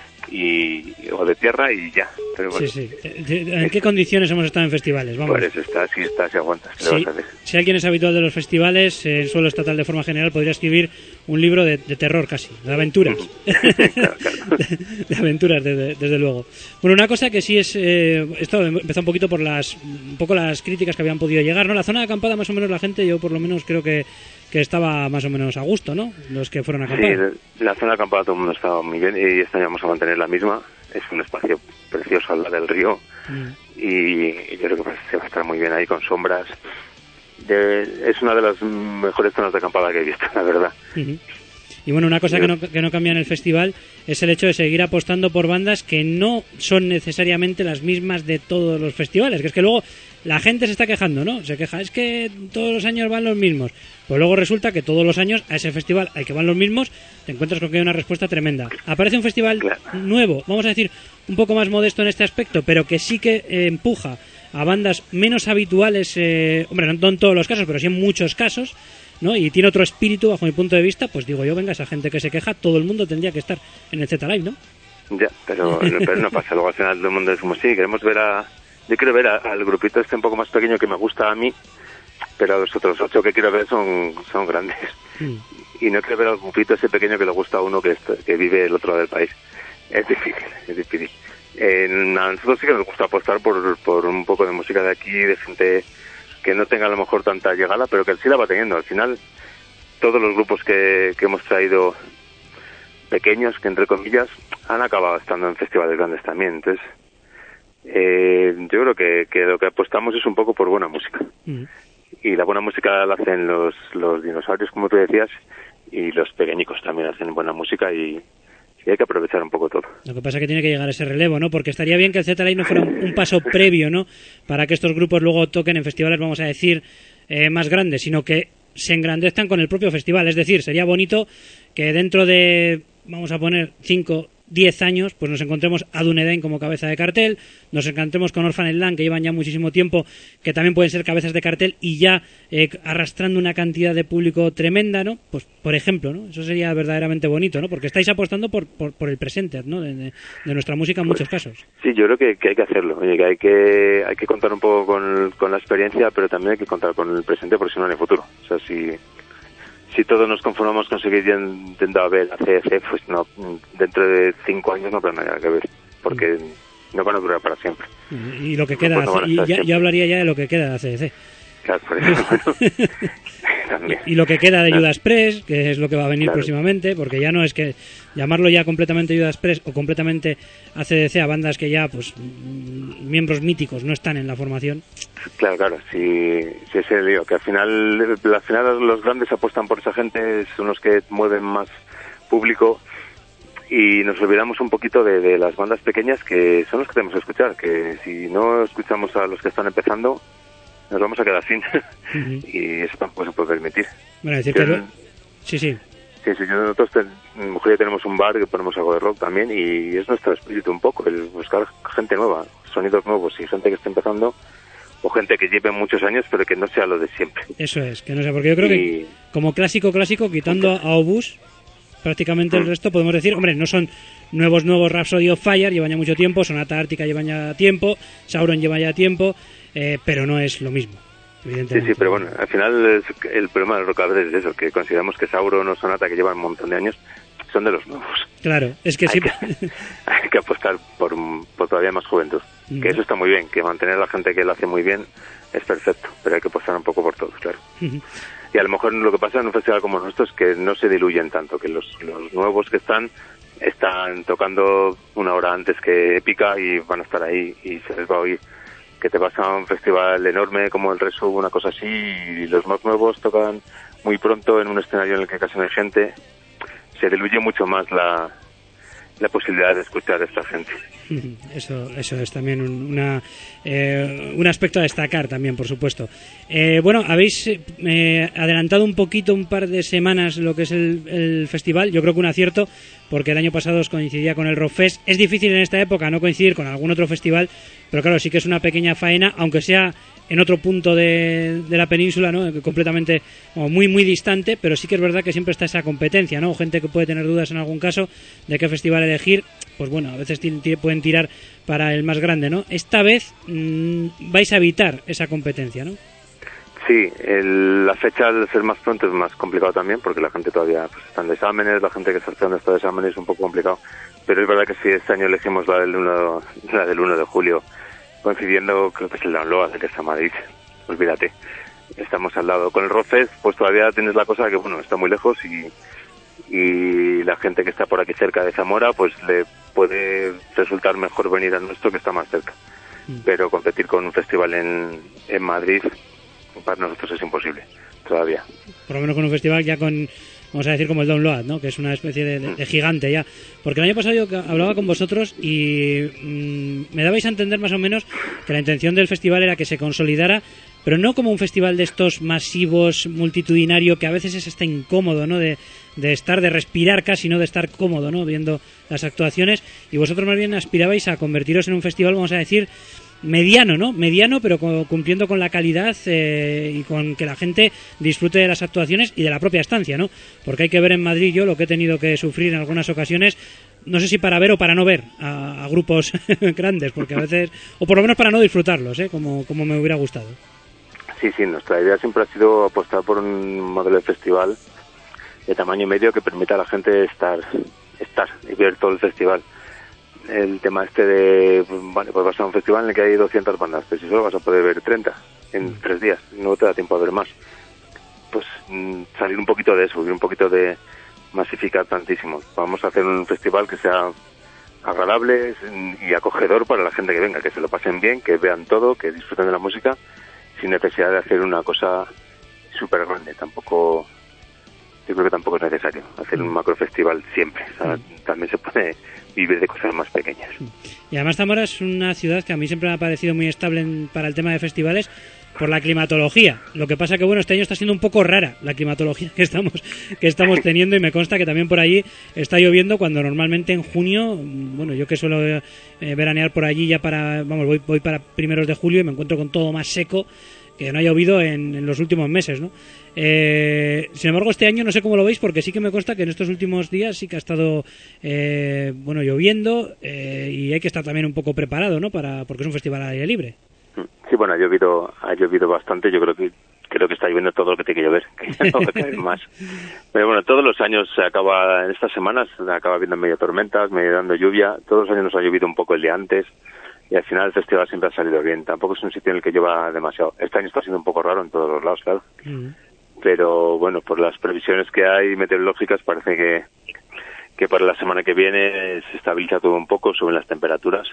S3: y o de tierra y ya. Pero bueno,
S1: sí, sí. ¿En qué condiciones hemos estado en festivales? Vamos.
S3: Pues está, sí está, si aguantas.
S1: Sí. Si alguien es habitual de los festivales, el suelo estatal de forma general podría escribir un libro de, de terror casi, de aventuras. Claro, claro. De, de aventuras, de, de, desde luego. Bueno, una cosa que sí es... Eh, esto empezó un poquito por las un poco las críticas que habían podido llegar, ¿no? La zona de acampada más o menos la gente, yo por lo menos creo que que estaba más o menos a gusto, ¿no? Los que fueron a acampar.
S3: Sí, la zona de acampada todo el mundo estaba muy bien y este año vamos a mantener la misma. Es un espacio precioso al lado del río mm. y yo creo que se va a estar muy bien ahí con sombras. De, es una de las mejores zonas de acampada que he visto, la verdad. Uh-huh.
S1: Y bueno, una cosa que no, que no cambia en el festival es el hecho de seguir apostando por bandas que no son necesariamente las mismas de todos los festivales, que es que luego la gente se está quejando, ¿no? Se queja, es que todos los años van los mismos. Pues luego resulta que todos los años a ese festival al que van los mismos, te encuentras con que hay una respuesta tremenda. Aparece un festival nuevo, vamos a decir, un poco más modesto en este aspecto, pero que sí que eh, empuja a bandas menos habituales, eh, hombre, no en todos los casos, pero sí en muchos casos, ¿no? Y tiene otro espíritu, bajo mi punto de vista, pues digo yo, venga, esa gente que se queja, todo el mundo tendría que estar en el Z-Live, ¿no?
S3: Ya, pero, pero no pasa, luego al final todo el mundo es como, sí, queremos ver a... Yo quiero ver a, al grupito este un poco más pequeño que me gusta a mí, pero los otros ocho que quiero ver son, son grandes. Mm. Y no quiero ver al grupito ese pequeño que le gusta a uno que, est- que vive el otro lado del país. Es difícil, es difícil. Eh, a nosotros sí que nos gusta apostar por, por un poco de música de aquí, de gente que no tenga a lo mejor tanta llegada, pero que sí la va teniendo. Al final, todos los grupos que, que hemos traído pequeños, que entre comillas, han acabado estando en festivales grandes también. Entonces, eh, yo creo que, que lo que apostamos es un poco por buena música. Mm. Y la buena música la hacen los, los dinosaurios, como tú decías, y los pequeñicos también hacen buena música y... y hay que aprovechar un poco todo.
S1: Lo que pasa es que tiene que llegar ese relevo, ¿no? Porque estaría bien que el Z-Live no fuera un, un paso previo, ¿no? Para que estos grupos luego toquen en festivales, vamos a decir, eh, más grandes, sino que se engrandezcan con el propio festival. Es decir, sería bonito que dentro de, vamos a poner, cinco, diez años, pues nos encontremos a Dunedin como cabeza de cartel, nos encontremos con Orphaned Land, que llevan ya muchísimo tiempo, que también pueden ser cabezas de cartel y ya eh, arrastrando una cantidad de público tremenda, ¿no? Pues, por ejemplo, ¿no? Eso sería verdaderamente bonito, ¿no? Porque estáis apostando por, por, por el presente, ¿no? De, de, de nuestra música en pues, muchos casos.
S3: Sí, yo creo que, que hay que hacerlo, oye, que hay que hay que contar un poco con, con la experiencia, pero también hay que contar con el presente, porque si no, en el futuro. O sea, si... Si todos nos conformamos con seguir yendo a ver a C D C, pues no, dentro de cinco años no habrá nada que ver, porque no van a durar para siempre.
S1: Y lo que queda, no, no y ya, yo hablaría ya de lo que queda de C D C.
S3: Claro, por eso, bueno, también.
S1: Y lo que queda de Judas Priest, que es lo que va a venir claro. próximamente, porque ya no es que llamarlo ya completamente Judas Priest o completamente A C D C a bandas que ya, pues, miembros míticos no están en la formación.
S3: Claro, claro, si, si es el lío, que al final, al final los grandes apuestan por esa gente, son los que mueven más público y nos olvidamos un poquito de, de las bandas pequeñas que son los que tenemos que escuchar, que si no escuchamos a los que están empezando nos vamos a quedar sin. Uh-huh. Y eso tampoco se puede permitir.
S1: Bueno, decir que... Yo, sí, sí.
S3: Sí, sí, nosotros, ten, mujer, ya tenemos un bar que ponemos algo de rock también y es nuestro espíritu un poco, el buscar gente nueva, sonidos nuevos y gente que esté empezando o gente que lleve muchos años pero que no sea lo de siempre.
S1: Eso es, que no sea, porque yo creo y... que como clásico, clásico, quitando a Obús, prácticamente el resto podemos decir, hombre, no son nuevos, nuevos Rhapsody of Fire, llevan ya mucho tiempo, Sonata Ártica llevan ya tiempo, Sauron lleva ya tiempo, eh, pero no es lo mismo, evidentemente.
S3: Sí, sí, pero bueno, al final es, el problema del rock a veces es eso, que consideramos que Sauron o Sonata, que llevan un montón de años, son de los nuevos.
S1: Claro, es que sí.
S3: Hay que, hay que apostar por, por todavía más juventud, mm. que eso está muy bien, que mantener a la gente que lo hace muy bien es perfecto, pero hay que apostar un poco por todos, claro. Mm-hmm. Y a lo mejor lo que pasa en un festival como nuestro es que no se diluyen tanto, que los, los nuevos que están están tocando una hora antes que Épica y van a estar ahí y se les va a oír. Que te vas a un festival enorme como el Resu, una cosa así, y los más nuevos tocan muy pronto en un escenario en el que casi no hay gente, se diluye mucho más la, la posibilidad de escuchar a esta gente.
S1: Eso, eso es también un, una, eh, un aspecto a destacar también, por supuesto. Eh, bueno, habéis eh, adelantado un poquito, un par de semanas lo que es el, el festival. Yo creo que un acierto, porque el año pasado os coincidía con el Rockfest. Es difícil en esta época no coincidir con algún otro festival, pero claro, sí que es una pequeña faena, aunque sea en otro punto de, de la península, ¿no? Completamente como muy muy distante, pero sí que es verdad que siempre está esa competencia, ¿no? Gente que puede tener dudas en algún caso de qué festival elegir, pues bueno, a veces t- t- pueden tirar para el más grande, ¿no? Esta vez mmm, vais a evitar esa competencia, ¿no?
S3: Sí, el, la fecha al ser más pronto es más complicado también, porque la gente todavía pues, está en exámenes, la gente que está haciendo estos exámenes es un poco complicado, pero es verdad que si este año elegimos la del uno, la del uno de julio, coincidiendo, creo que es el Download, el que está en Madrid, olvídate, estamos al lado. Con el Rockfest, pues todavía tienes la cosa que, bueno, está muy lejos y, y la gente que está por aquí cerca de Zamora, pues le puede resultar mejor venir al nuestro que está más cerca. Mm. Pero competir con un festival en, en Madrid, para nosotros es imposible, todavía.
S1: Por lo menos con un festival ya con... vamos a decir como el Download, ¿no? Que es una especie de, de, de gigante ya. Porque el año pasado yo hablaba con vosotros y mmm, me dabais a entender más o menos que la intención del festival era que se consolidara, pero no como un festival de estos masivos, multitudinario, que a veces es hasta incómodo, ¿no? De, de estar, de respirar casi, no de estar cómodo, ¿no? Viendo las actuaciones. Y vosotros más bien aspirabais a convertiros en un festival, vamos a decir, mediano, ¿no? Mediano, pero cumpliendo con la calidad eh, y con que la gente disfrute de las actuaciones y de la propia estancia, ¿no? Porque hay que ver en Madrid yo lo que he tenido que sufrir en algunas ocasiones, no sé si para ver o para no ver a, a grupos grandes, porque a veces, o por lo menos para no disfrutarlos, ¿eh? Como, como me hubiera gustado.
S3: Sí, sí, nuestra idea siempre ha sido apostar por un modelo de festival de tamaño medio que permita a la gente estar, estar y ver todo el festival. El tema este de, vale, pues vas a un festival en el que hay doscientas bandas, pero si solo vas a poder ver treinta en tres días, no te da tiempo a ver más. Pues mmm, salir un poquito de eso, ir un poquito de masificar tantísimo. Vamos a hacer un festival que sea agradable y acogedor para la gente que venga, que se lo pasen bien, que vean todo, que disfruten de la música, sin necesidad de hacer una cosa súper grande. Tampoco, yo creo que tampoco es necesario hacer un macrofestival siempre. O sea, también se puede vivir de cosas más pequeñas.
S1: Y además Zamora es una ciudad que a mí siempre me ha parecido muy estable en, para el tema de festivales por la climatología. Lo que pasa que, bueno, este año está siendo un poco rara la climatología que estamos que estamos teniendo y me consta que también por allí está lloviendo cuando normalmente en junio, bueno, yo que suelo eh, veranear por allí ya para, vamos, voy, voy para primeros de julio y me encuentro con todo más seco, que no ha llovido en, en los últimos meses, ¿no? Eh, sin embargo, este año no sé cómo lo veis, porque sí que me consta que en estos últimos días sí que ha estado eh, bueno, lloviendo eh, y hay que estar también un poco preparado, ¿no? Para, porque es un festival al aire libre.
S3: Sí, bueno, ha llovido, ha llovido bastante. Yo creo que creo que está lloviendo todo lo que tiene que llover, que ya no va a caer más. Pero bueno, todos los años se acaba, en estas semanas se acaba viendo medio tormentas, medio dando lluvia. Todos los años nos ha llovido un poco el día antes. Y al final el festival siempre ha salido bien. Tampoco es un sitio en el que lleva demasiado. Este año está siendo un poco raro en todos los lados, claro. Mm. Pero bueno, por las previsiones que hay meteorológicas parece que, que para la semana que viene se estabiliza todo un poco, suben las temperaturas.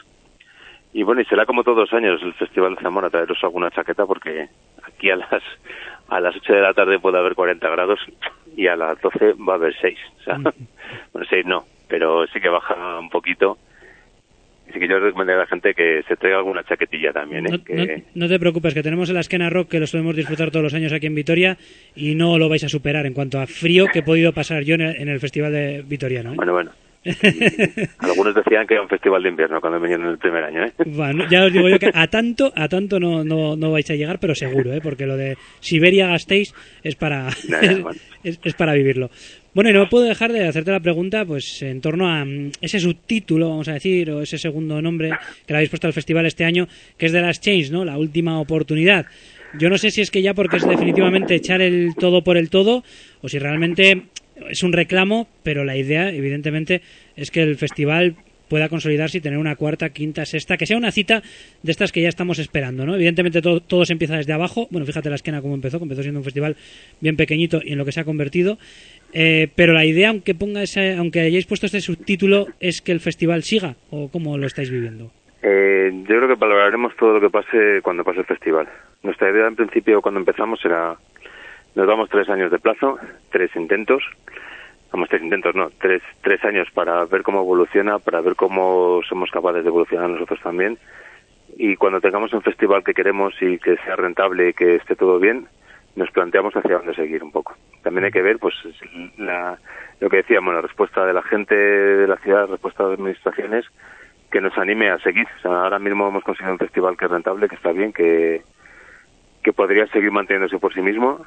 S3: Y bueno, y será como todos los años el Festival de Zamora, traeros alguna chaqueta porque aquí a las a las ocho de la tarde puede haber cuarenta grados y a las doce va a haber seis. O sea, mm. bueno, seis no, pero sí que baja un poquito. Así que yo recomendaría a la gente que se traiga alguna chaquetilla también, ¿eh?
S1: No,
S3: que...
S1: no, no te preocupes, que tenemos el Askena Rock, que lo solemos disfrutar todos los años aquí en Vitoria, y no lo vais a superar en cuanto a frío que he podido pasar yo en el, en el Festival de Vitoriano, ¿eh?
S3: Bueno, bueno. Algunos decían que era un festival de invierno cuando vinieron el primer año, ¿eh?
S1: Bueno, ya os digo yo que a tanto a tanto no, no, no vais a llegar, pero seguro, ¿eh? Porque lo de Siberia Gasteiz es para
S3: No, no, bueno.
S1: es, es para vivirlo. Bueno, y no puedo dejar de hacerte la pregunta pues en torno a mm, ese subtítulo, vamos a decir, o ese segundo nombre que le habéis puesto al festival este año, que es The Last Chance, ¿no? La última oportunidad. Yo no sé si es que ya porque es definitivamente echar el todo por el todo, o si realmente es un reclamo, pero la idea, evidentemente, es que el festival pueda consolidarse y tener una cuarta, quinta, sexta, que sea una cita de estas que ya estamos esperando, ¿no? Evidentemente todo, todo se empieza desde abajo. Bueno, fíjate la Askena cómo empezó, que empezó siendo un festival bien pequeñito y en lo que se ha convertido. Eh, pero la idea, aunque ponga ese, aunque hayáis puesto este subtítulo, es que el festival siga, ¿o cómo lo estáis viviendo?
S3: Eh, yo creo que valoraremos todo lo que pase cuando pase el festival. Nuestra idea en principio cuando empezamos era, nos damos tres años de plazo, tres intentos, vamos, tres intentos no, tres, tres años para ver cómo evoluciona, para ver cómo somos capaces de evolucionar nosotros también, y cuando tengamos un festival que queremos y que sea rentable y que esté todo bien, nos planteamos hacia dónde seguir un poco. También hay que ver, pues, la, lo que decíamos, la respuesta de la gente de la ciudad, la respuesta de las administraciones, que nos anime a seguir. O sea, ahora mismo hemos conseguido un festival que es rentable, que está bien, que, que podría seguir manteniéndose por sí mismo,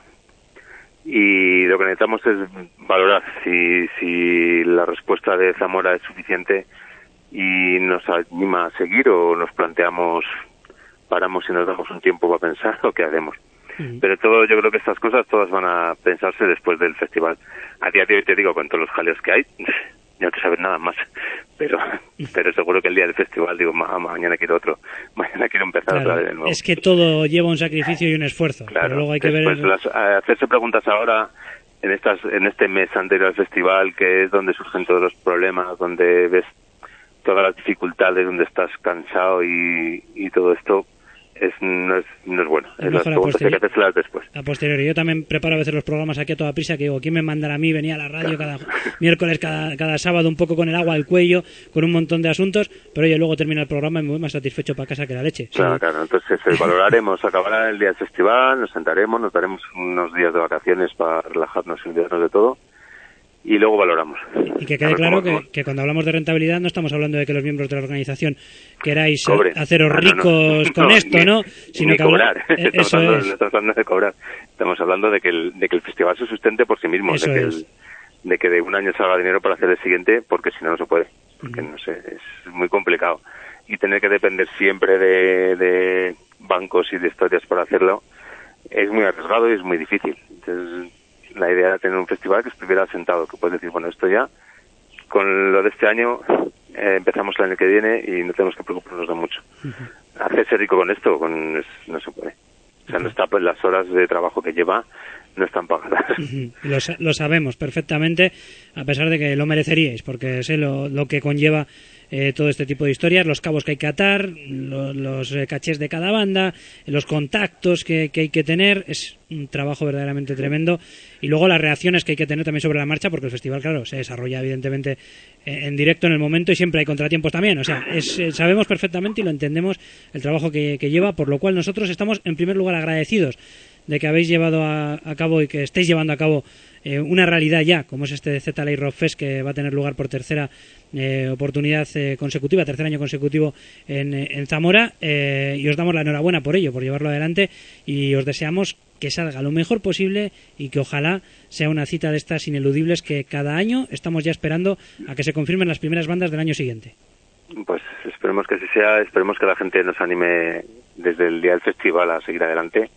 S3: y lo que necesitamos es valorar si, si la respuesta de Zamora es suficiente y nos anima a seguir, o nos planteamos, paramos y nos damos un tiempo para pensar o qué hacemos. Mm. Pero todo, yo creo que estas cosas todas van a pensarse después del festival. A día de hoy te digo, con todos los jaleos que hay, ya no te sabes nada más, pero pero seguro que el día del festival digo, ma, mañana quiero otro, mañana quiero empezar
S1: claro,
S3: otra vez de nuevo.
S1: Es que todo lleva un sacrificio y un esfuerzo,
S3: claro,
S1: pero luego hay que
S3: después
S1: ver...
S3: Las, hacerse preguntas ahora, en estas en este mes anterior al festival, que es donde surgen todos los problemas, donde ves todas las dificultades, donde estás cansado y, y todo esto, es no, es no es bueno. Es las preguntas hay que hacérselas después.
S1: A posteriori. Yo también preparo a veces los programas aquí a toda prisa, que digo, ¿quién me mandará a mí? Venía a la radio cada miércoles, cada, cada sábado, un poco con el agua al cuello, con un montón de asuntos, pero yo luego termino el programa y me voy más satisfecho para casa que la leche.
S3: Claro,
S1: sí.
S3: claro. Entonces eh, valoraremos, acabará el día del festival, nos sentaremos, nos daremos unos días de vacaciones para relajarnos y olvidarnos de todo, y luego valoramos.
S1: Y que quede claro que, que cuando hablamos de rentabilidad no estamos hablando de que los miembros de la organización queráis
S3: Cobre.
S1: haceros
S3: no,
S1: ricos
S3: no, no.
S1: con
S3: no,
S1: esto,
S3: ni,
S1: ¿no? Sino
S3: ni
S1: que
S3: cobrar.
S1: Habla...
S3: Estamos
S1: Eso
S3: hablando,
S1: es.
S3: no estamos hablando de cobrar. Estamos hablando de que el, de que el festival se sustente por sí mismo,
S1: Eso
S3: de que,
S1: es.
S3: el, de que de un año salga dinero para hacer el siguiente, porque si no, no se puede. Porque,
S1: Uh-huh.
S3: no sé, es muy complicado. Y tener que depender siempre de, de bancos y de historias para hacerlo es muy arriesgado y es muy difícil. Entonces, la idea era tener un festival que estuviera asentado, que puedes decir, bueno, esto ya, con lo de este año, eh, empezamos el año que viene y no tenemos que preocuparnos de mucho. Uh-huh. Hacerse rico con esto, con, es, no se puede. O sea, no está, pues, las horas de trabajo que lleva no están pagadas.
S1: Uh-huh. Lo, lo sabemos perfectamente, a pesar de que lo mereceríais, porque sé lo, lo que conlleva eh, todo este tipo de historias, los cabos que hay que atar, lo, los eh, cachés de cada banda, los contactos que, que hay que tener, es un trabajo verdaderamente tremendo, y luego las reacciones que hay que tener también sobre la marcha, porque el festival, claro, se desarrolla evidentemente en, en directo en el momento y siempre hay contratiempos también, o sea, es, eh, sabemos perfectamente y lo entendemos el trabajo que, que lleva, por lo cual nosotros estamos en primer lugar agradecidos de que habéis llevado a, a cabo y que estéis llevando a cabo eh, una realidad ya, como es este Z-Live Rock Fest, que va a tener lugar por tercera eh, oportunidad eh, consecutiva, tercer año consecutivo en, en Zamora, eh, y os damos la enhorabuena por ello, por llevarlo adelante, y os deseamos que salga lo mejor posible y que ojalá sea una cita de estas ineludibles que cada año estamos ya esperando a que se confirmen las primeras bandas del año siguiente.
S3: Pues esperemos que así sea, esperemos que la gente nos anime desde el día del festival a seguir adelante.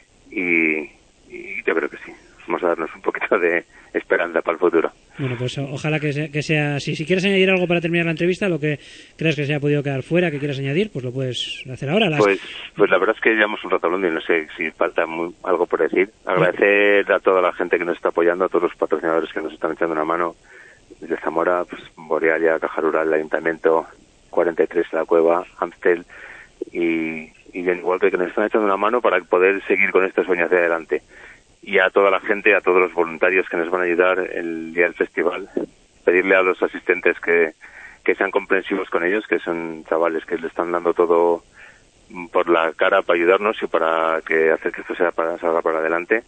S3: Y, y yo creo que sí. Vamos a darnos un poquito de esperanza para el futuro.
S1: Bueno, pues ojalá que sea, que sea así. Si quieres añadir algo para terminar la entrevista, lo que creas que se haya podido quedar fuera, que quieras añadir, pues lo puedes hacer ahora. Las...
S3: Pues pues la verdad es que llevamos un rato hablando y no sé si falta muy, algo por decir. Agradecer a toda la gente que nos está apoyando, a todos los patrocinadores que nos están echando una mano. Desde Zamora, pues Borealia, Caja Rural, el Ayuntamiento, cuarenta y tres La Cueva, Amstel y... y bien igual que nos están echando una mano para poder seguir con este sueño hacia adelante. Y a toda la gente, a todos los voluntarios que nos van a ayudar el día del festival, pedirle a los asistentes que, que sean comprensivos con ellos, que son chavales que le están dando todo por la cara para ayudarnos y para que hacer que esto sea para salga para adelante.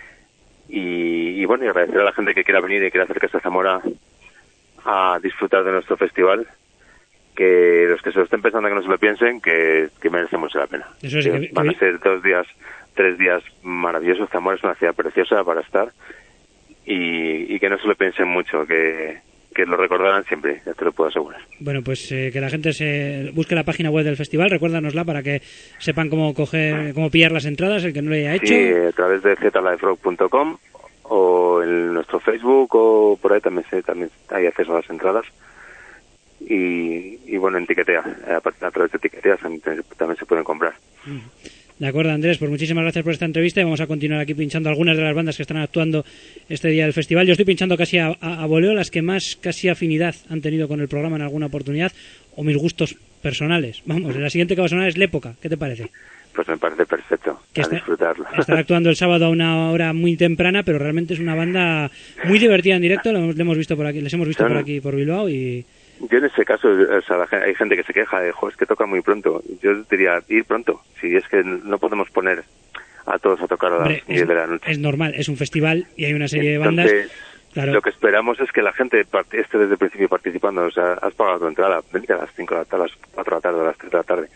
S3: Y, y bueno, y agradecer a la gente que quiera venir y quiera acercarse a Zamora a disfrutar de nuestro festival, que los que se lo estén pensando que no se lo piensen, que, que merecemos la pena.
S1: Eso es,
S3: que
S1: que,
S3: van
S1: que...
S3: a ser dos días, tres días maravillosos. Zamora es una ciudad preciosa para estar y, y que no se lo piensen mucho, que, que lo recordarán siempre, ya te lo puedo asegurar.
S1: Bueno, pues eh, que la gente se busque la página web del festival, recuérdanosla para que sepan cómo coger, cómo pillar las entradas, el que no lo haya hecho.
S3: Sí, a través de z life rock punto com o en nuestro Facebook o por ahí también, se, también hay acceso a las entradas. Y, y bueno, en Tiquetea, a, a través de Tiquetea también, también se pueden comprar.
S1: De acuerdo, Andrés, pues muchísimas gracias por esta entrevista y vamos a continuar aquí pinchando algunas de las bandas que están actuando este día del festival. Yo estoy pinchando casi a, a, a voleo las que más casi afinidad han tenido con el programa en alguna oportunidad o mis gustos personales. Vamos, la siguiente que va a sonar es L'Época. ¿Qué te parece?
S3: Pues me parece perfecto,
S1: que
S3: a
S1: está,
S3: disfrutarlo.
S1: Están actuando el sábado a una hora muy temprana, pero realmente es una banda muy divertida en directo. Lo hemos, lo hemos visto por aquí, les hemos visto Son... por aquí, por Bilbao y...
S3: Yo en ese caso, o sea, la gente, hay gente que se queja de, jo, es que toca muy pronto. Yo diría, ir pronto. Si es que no podemos poner a todos a tocar a las
S1: Hombre,
S3: diez
S1: es,
S3: de la noche.
S1: Es normal, es un festival y hay una serie
S3: Entonces,
S1: de bandas. Claro.
S3: Lo que esperamos es que la gente esté desde el principio participando. O sea, has pagado tu entrada, vente a las cinco de la tarde, a las cuatro de la tarde, a las tres de la tarde.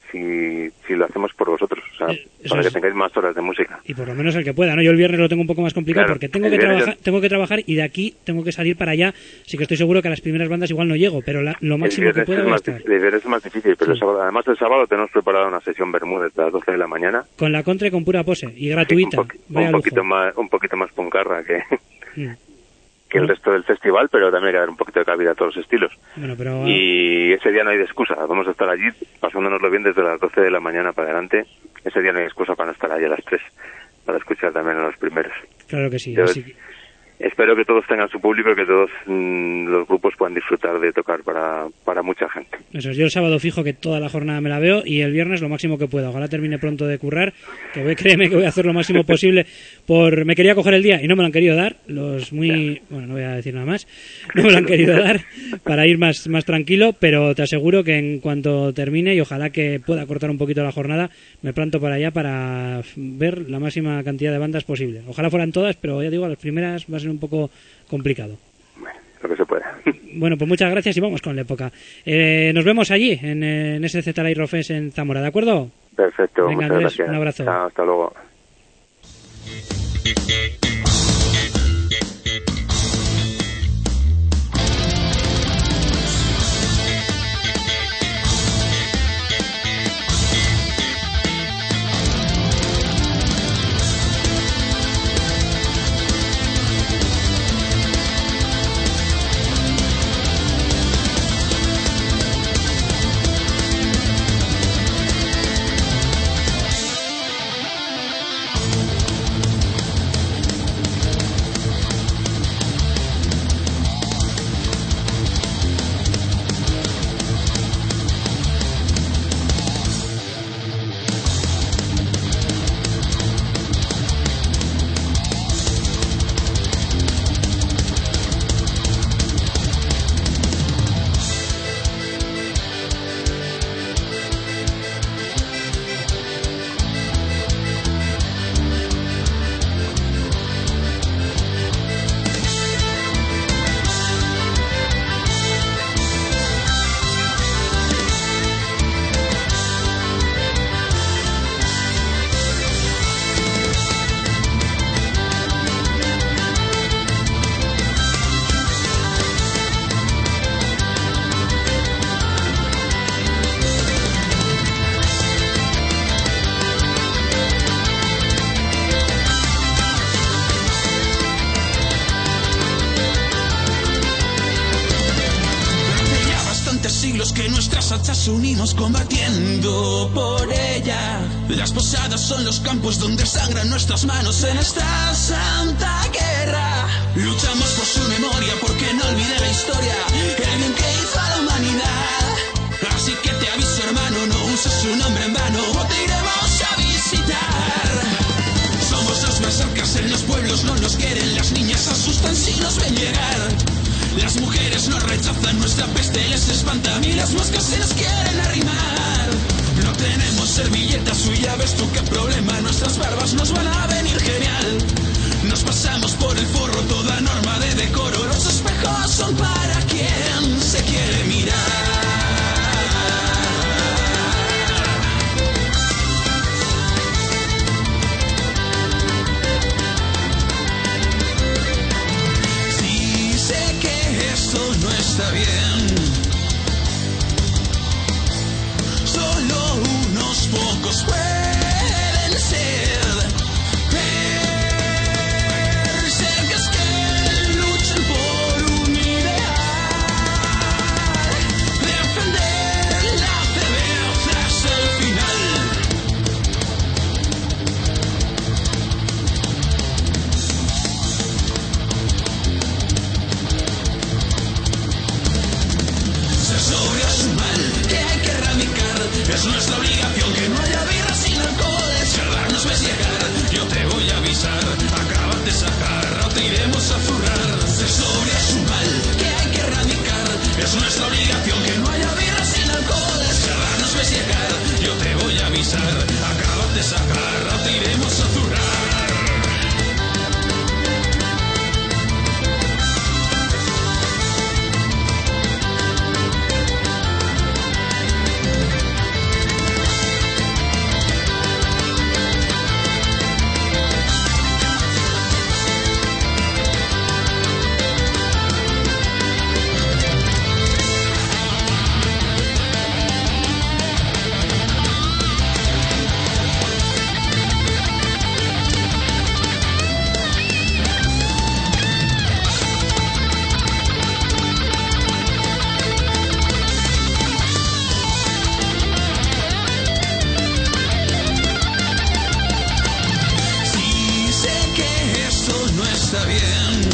S3: Si, si lo hacemos por vosotros, o sea, Eso para es. que tengáis más horas de música.
S1: Y por lo menos el que pueda, ¿no? Yo el viernes lo tengo un poco más complicado,
S3: claro,
S1: porque tengo que trabajar yo... tengo que trabajar y de aquí tengo que salir para allá. Sí que estoy seguro que a las primeras bandas igual no llego, pero la, lo máximo que pueda
S3: es más,
S1: estar.
S3: El viernes es más difícil, pero sí. el sábado, además el sábado tenemos preparada una sesión Bermúdez a las doce de la mañana.
S1: Con la contra y con pura pose, y gratuita.
S3: Sí, un, po un, poquito más, un poquito más puncarra que... Mm. que el resto del festival, pero también hay que dar un poquito de cabida a todos los estilos.
S1: Bueno, pero...
S3: Y ese día no hay excusa, vamos a estar allí pasándonoslo bien desde las doce de la mañana para adelante. Ese día no hay excusa para no estar allí a las tres, para escuchar también a los primeros.
S1: Claro que sí.
S3: Yo
S1: así...
S3: Espero que todos tengan su público y que todos mmm, los grupos puedan disfrutar de tocar para, para mucha gente.
S1: Eso es, yo el sábado fijo que toda la jornada me la veo y el viernes lo máximo que pueda. Ojalá termine pronto de currar, que voy, créeme que voy a hacer lo máximo posible. Por Me quería coger el día y no me lo han querido dar, los muy... Bueno, no voy a decir nada más. No me lo han querido dar para ir más, más tranquilo, pero te aseguro que en cuanto termine y ojalá que pueda cortar un poquito la jornada, me planto para allá para ver la máxima cantidad de bandas posible. Ojalá fueran todas, pero ya digo, las primeras va a ser un poco complicado.
S3: Bueno, lo que se pueda.
S1: Bueno, pues muchas gracias y vamos con L'Época. Eh, nos vemos allí, en, en ese Z Live Rock Fest en Zamora, ¿de acuerdo?
S3: Perfecto,
S1: Venga,
S3: muchas
S1: Andrés,
S3: gracias.
S1: Un abrazo.
S3: Chao, hasta luego.
S2: Unimos combatiendo por ella. Las posadas son los campos donde sangran nuestras manos en esta santa guerra. Luchamos por su memoria porque no olvide la historia, el bien que hizo a la humanidad. Así que te aviso, hermano, no uses su nombre en vano o te iremos a visitar. Somos los más cercas en los pueblos, no nos quieren, las niñas asustan si nos ven llegar. Las mujeres
S4: las moscas se nos quieren arrimar. No tenemos servilletas, uy, ya ves tú qué problema. Nuestras barbas nos van a venir genial. Nos pasamos por el forro toda norma de decoro. Los espejos son para quien se quiere mirar. Sí, sé que esto no está bien. Solo unos pocos pueden ser. Berserkers que luchan por un ideal. Defender la cerveza hasta el final. Ser sobrio es un mal que hay que erradicar. Es nuestra obligación que no haya birra sin alcohol. Si al bar nos ves llegar, yo te voy a avisar. Acabas de sacar o te iremos a zurrar. Ser sobrio es un mal que hay que erradicar. Es nuestra obligación que no haya birra sin alcohol. Si al bar nos ves llegar, yo te voy a avisar. Acabas de sacar o te iremos a zurrar. Sí, sé que esto no está bien.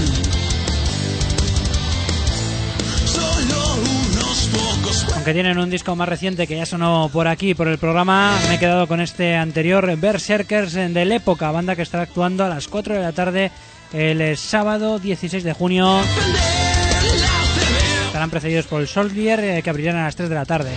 S4: Solo unos pocos.
S1: Aunque tienen un disco más reciente que ya sonó por aquí, por el programa, me he quedado con este anterior, Berserkers de la Época, banda que estará actuando a las cuatro de la tarde el sábado dieciséis de junio. Estarán precedidos por el Soldier, eh, que abrirán a las tres de la tarde.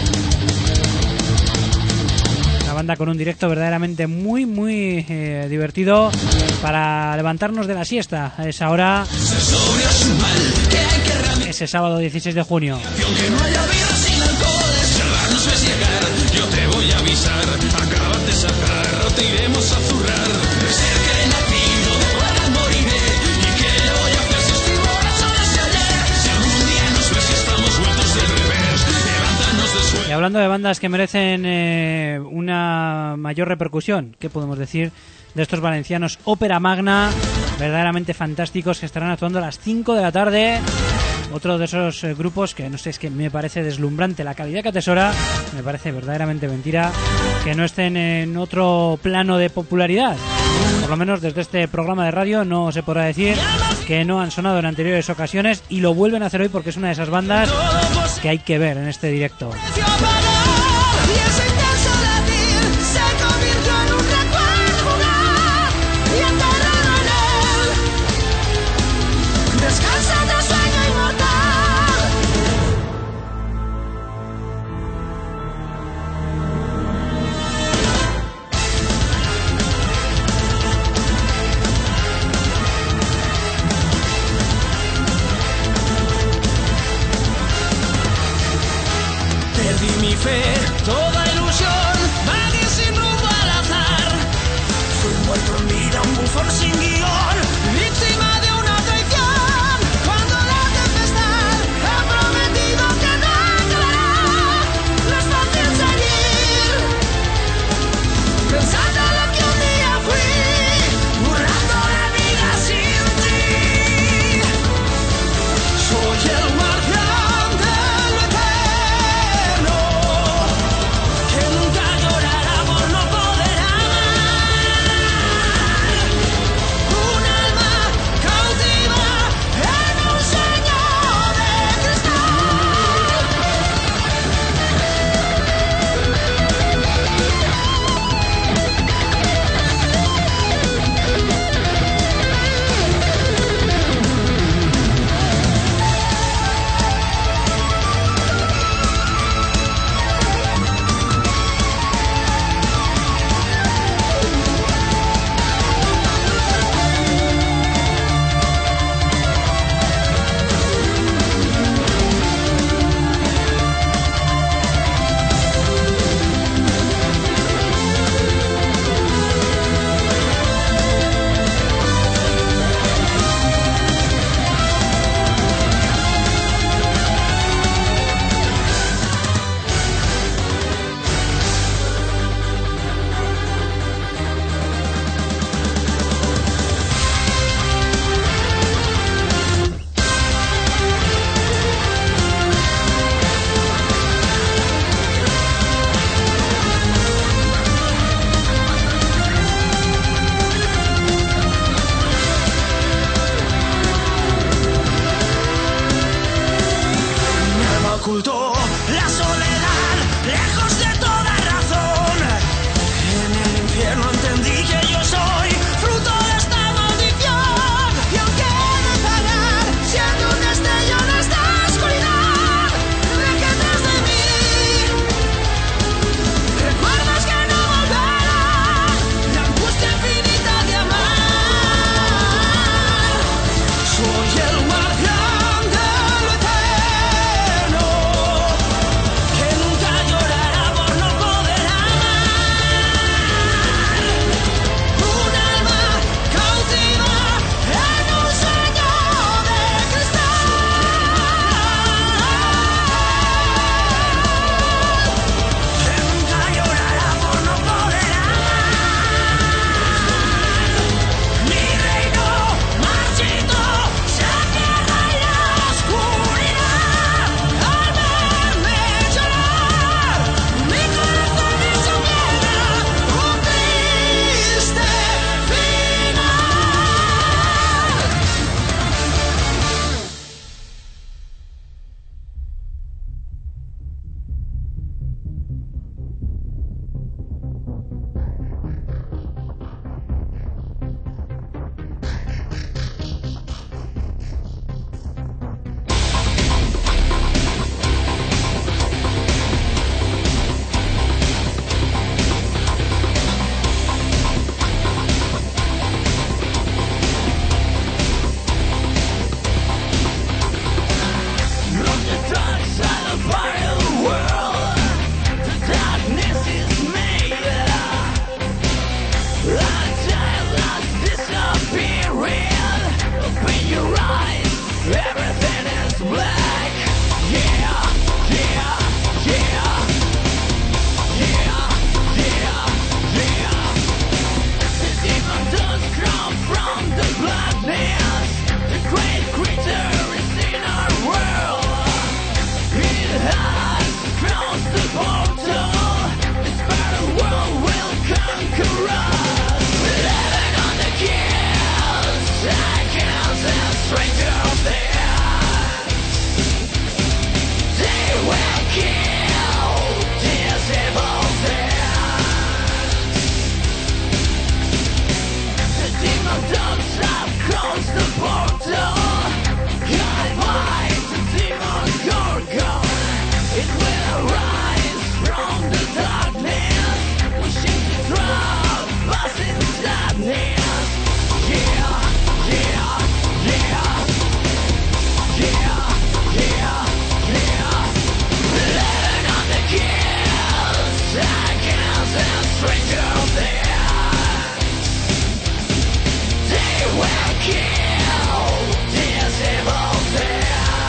S1: Una banda con un directo verdaderamente muy, muy eh, divertido para levantarnos de la siesta a esa hora,
S4: Ser sobrio es un mal que hay que erradicar.
S1: ese sábado dieciséis de junio.
S4: Que no haya birra sin alcohol. Si al bar nos ves llegar, yo te voy a avisar. Acabas de sacar o te iremos a zurrar. Ser que nací, no de buenas moriré. ¿Y qué le voy a hacer si estoy borracho desde ayer? Si algún día nos ves y estamos vueltos del revés, levántanos del suelo.
S1: Y hablando de bandas que merecen eh, una mayor repercusión, ¿qué podemos decir de estos valencianos? Ópera Magna, verdaderamente fantásticos, que estarán actuando a las cinco de la tarde. Otro de esos eh, grupos que, no sé, es que me parece deslumbrante la calidad que atesora. Me parece verdaderamente mentira que no estén en otro plano de popularidad. Por lo menos desde este programa de radio no se podrá decir que no han sonado en anteriores ocasiones, y lo vuelven a hacer hoy porque es una de esas bandas que hay que ver en este directo.
S2: Precio a pagar, y ese intenso latir se convirtió en un recuerdo fugaz y enterrado en él. Descansa de sueño inmortal.
S4: Perdí mi fe, toda ilusión, vagué sin rumbo al azar. Fui envuelto en vida, un bufón sin guión, víctima de una traición. Cuando la tempestad ha prometido que no acabará, no es fácil seguir pensando en lo que un día fui, burlando la vida sin ti. Soy el guardián de lo eterno, que nunca llorará por no poder amar. Una
S2: la soledad, lejos de toda razón. En el infierno entendí que yo soy fruto de esta maldición. Y aunque he de pagar, siendo un destello de esta oscuridad, deje atrás de mí recuerdos que no volverán, la angustia infinita de amar. Soy el guardián de lo eterno, que nunca llorará por no poder amar. Un alma cautiva en un sueño de cristal, que nunca llorará por no poder amar. Mi reino marchito se cierra en la oscuridad. Al verme llorar, mi corazón hecho piedra, un triste final. From the dark side of our world, the darkness is made up. Our child has disappearing. Open your eyes, everything is black. Yeah, yeah, yeah, yeah, yeah, yeah. The demon does come from the blackness. The great creature is in our world. It has crossed the portal. This battle world will conquer us. Living on the kills, seconds and stranger things. They will kill these evil things. The demon dogs have crossed the portal. Guided by the demon Gorgon, it will arise from the darkness, wishing to drop us in sadness. Yeah, yeah, yeah, yeah, yeah, yeah. Living on the kills, seconds and stranger things. They will kill these evil things.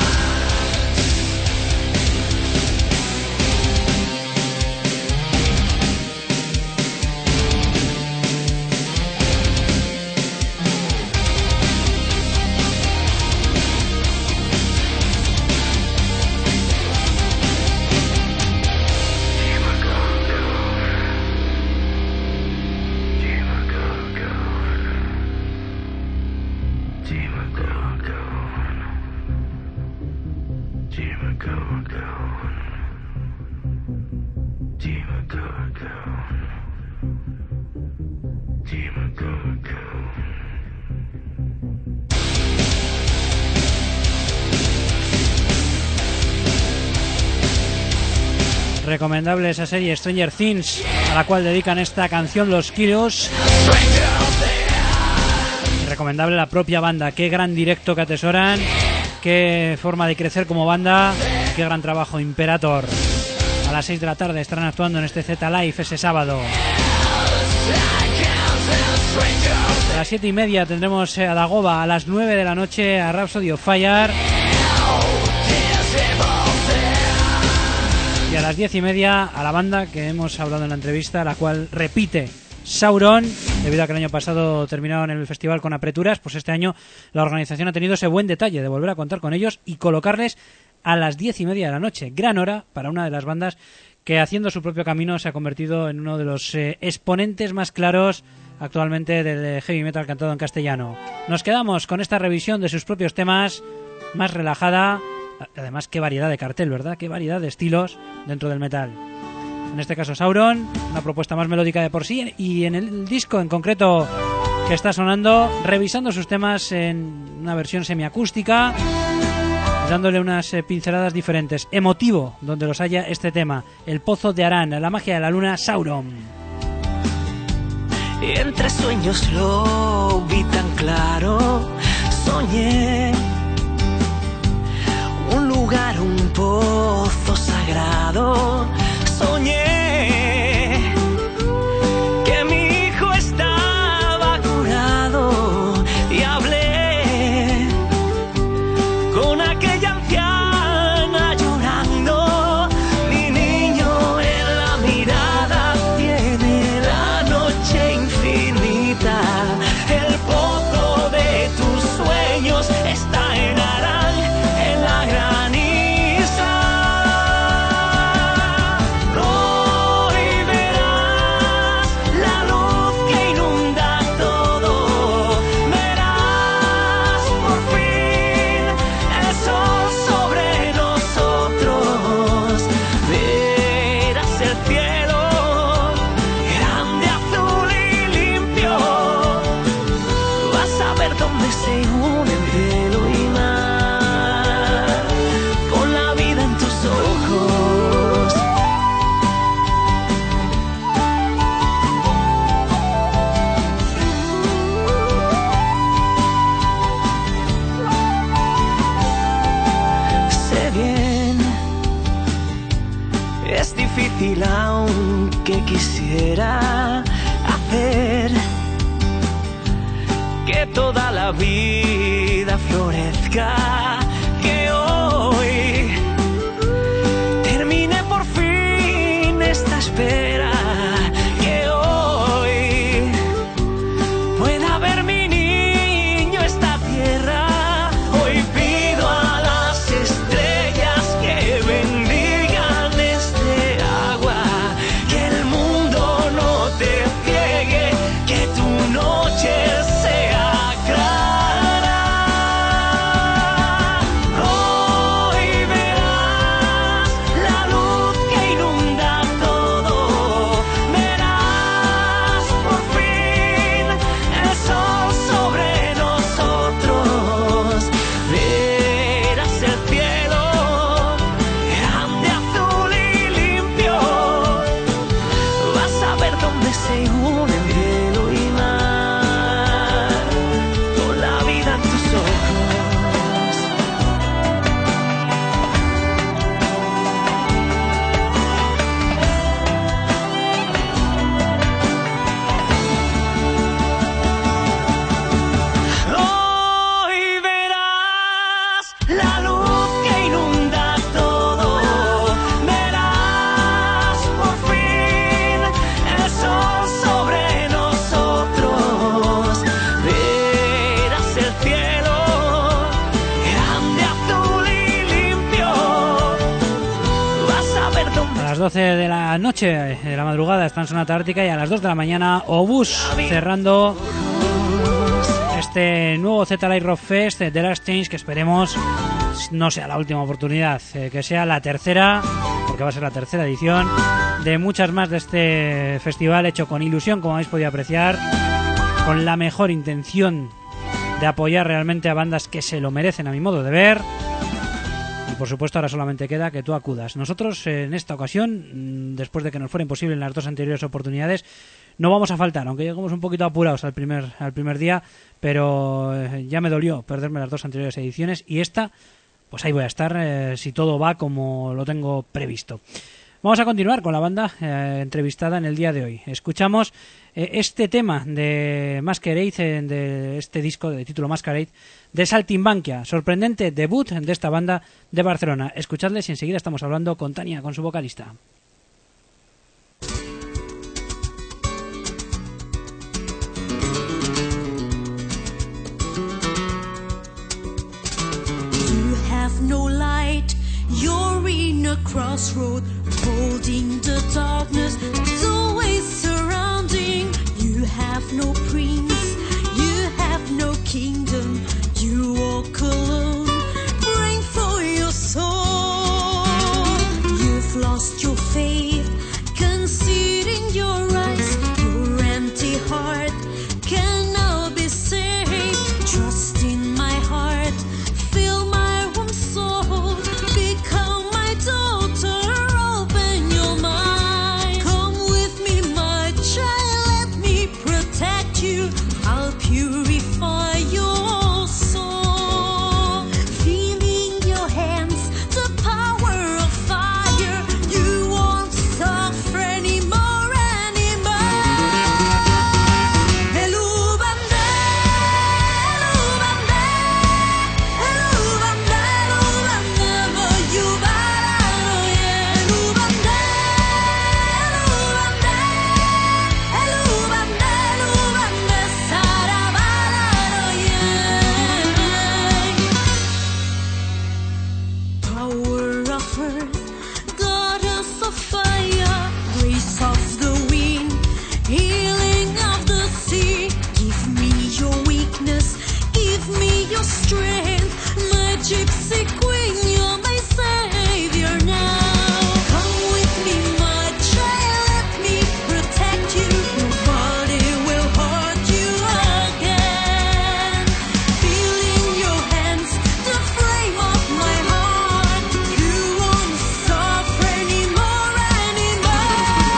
S1: Recomendable esa serie Stranger Things, a la cual dedican esta canción los Kiros. Y recomendable la propia banda, qué gran directo que atesoran, qué forma de crecer como banda, qué gran trabajo. Imperator. A las seis de la tarde estarán actuando en este Z Live ese sábado. A las siete y media tendremos a Dagoba, a las nueve de la noche a Rhapsody of Fire. Y a las diez y media a la banda que hemos hablado en la entrevista, la cual repite Sauron, debido a que el año pasado terminaron el festival con apreturas. Pues este año la organización ha tenido ese buen detalle de volver a contar con ellos y colocarles a las diez y media de la noche. Gran hora para una de las bandas que, haciendo su propio camino, se ha convertido en uno de los eh, exponentes más claros actualmente del heavy metal cantado en castellano. Nos quedamos con esta revisión de sus propios temas, más relajada, Además, qué variedad de cartel, ¿verdad? Qué variedad de estilos dentro del metal. En este caso Sauron, una propuesta más melódica de por sí, y en el disco en concreto que está sonando, revisando sus temas en una versión semiacústica, dándole unas eh, pinceladas diferentes. Emotivo, donde los haya este tema, El Pozo de Arán, La Magia de la Luna, Sauron.
S2: Y entre sueños lo vi tan claro, soñé un lugar, un pozo sagrado, soñé que mi hijo estaba curado y hablé con aquella anciana llorando. Mi niño en la mirada tiene la noche infinita, el pozo de tus sueños está en Arán, en la gran isla. Hoy verás la luz que inunda todo, verás por fin el sol sobre nosotros, verás el cielo grande, azul y limpio, vas a ver dónde se unen cielo y mar, con la vida en tus ojos. Sé bien, es difícil aunque quisiera hacer que toda la vida florezca, que hoy termine por fin esta espera, que hoy pueda ver mi niño esta tierra. Hoy pido a las estrellas que bendigan este agua, que el mundo no te ciegue, que tu noche sea clara. Hoy verás la luz que inunda todo, verás por fin el sol sobre nosotros, verás el cielo grande, azul y limpio, vas a ver dónde se unen cielo y mar, con la vida en tus ojos. Hoy verás la luz que inunda todo, verás por fin el sol sobre nosotros, verás el cielo grande, azul y limpio, vas a ver dónde.
S1: A las doce de la noche, de la madrugada, está en Sonata Ártica, y a las dos de la mañana Obús, cerrando este nuevo Z-Live Rock Fest de The Last Change, que esperemos no sea la última oportunidad, eh, que sea la tercera, porque va a ser la tercera edición de muchas más de este festival, hecho con ilusión, como habéis podido apreciar, con la mejor intención de apoyar realmente a bandas que se lo merecen, a mi modo de ver. Y por supuesto ahora solamente queda que tú acudas. Nosotros eh, en esta ocasión, mm, después de que nos fuera imposible en las dos anteriores oportunidades, no vamos a faltar, aunque llegamos un poquito apurados al primer, al primer día, pero eh, ya me dolió perderme las dos anteriores ediciones, y esta, pues ahí voy a estar eh, si todo va como lo tengo previsto. Vamos a continuar con la banda eh, entrevistada en el día de hoy. Escuchamos eh, este tema de Masquerade, eh, de este disco de título Masquerade, de Saltimbanquia, sorprendente debut de esta banda de Barcelona. Escuchadles y enseguida estamos hablando con Tania, con su vocalista.
S5: No light, you're in a crossroad, holding the darkness that's always surrounding. You have no prince, you have no kingdom, you walk alone, praying for your soul. lost your faith, conceit in your eyes, your empty heart can now be saved. Trust in my heart, fill my warm soul, become my daughter, open your mind. Come with me, my child, let me protect you, I'll purify your soul. Feeling your hands, the power of fire, you won't suffer anymore, anymore. Elubande, elubande, elubande, elubande, voyubararoye. Elubande, elubande, elubande, elubande, sarabararoye. Power of earth, goddess of fire, grace of the wind, healing of the sea. Give me your weakness, give me your strength, my gypsy queen, you're my savior now. Come with me, my child, let me protect you, nobody will hurt you again. Feel in your hands the flame of my heart, you won't suffer anymore, anymore.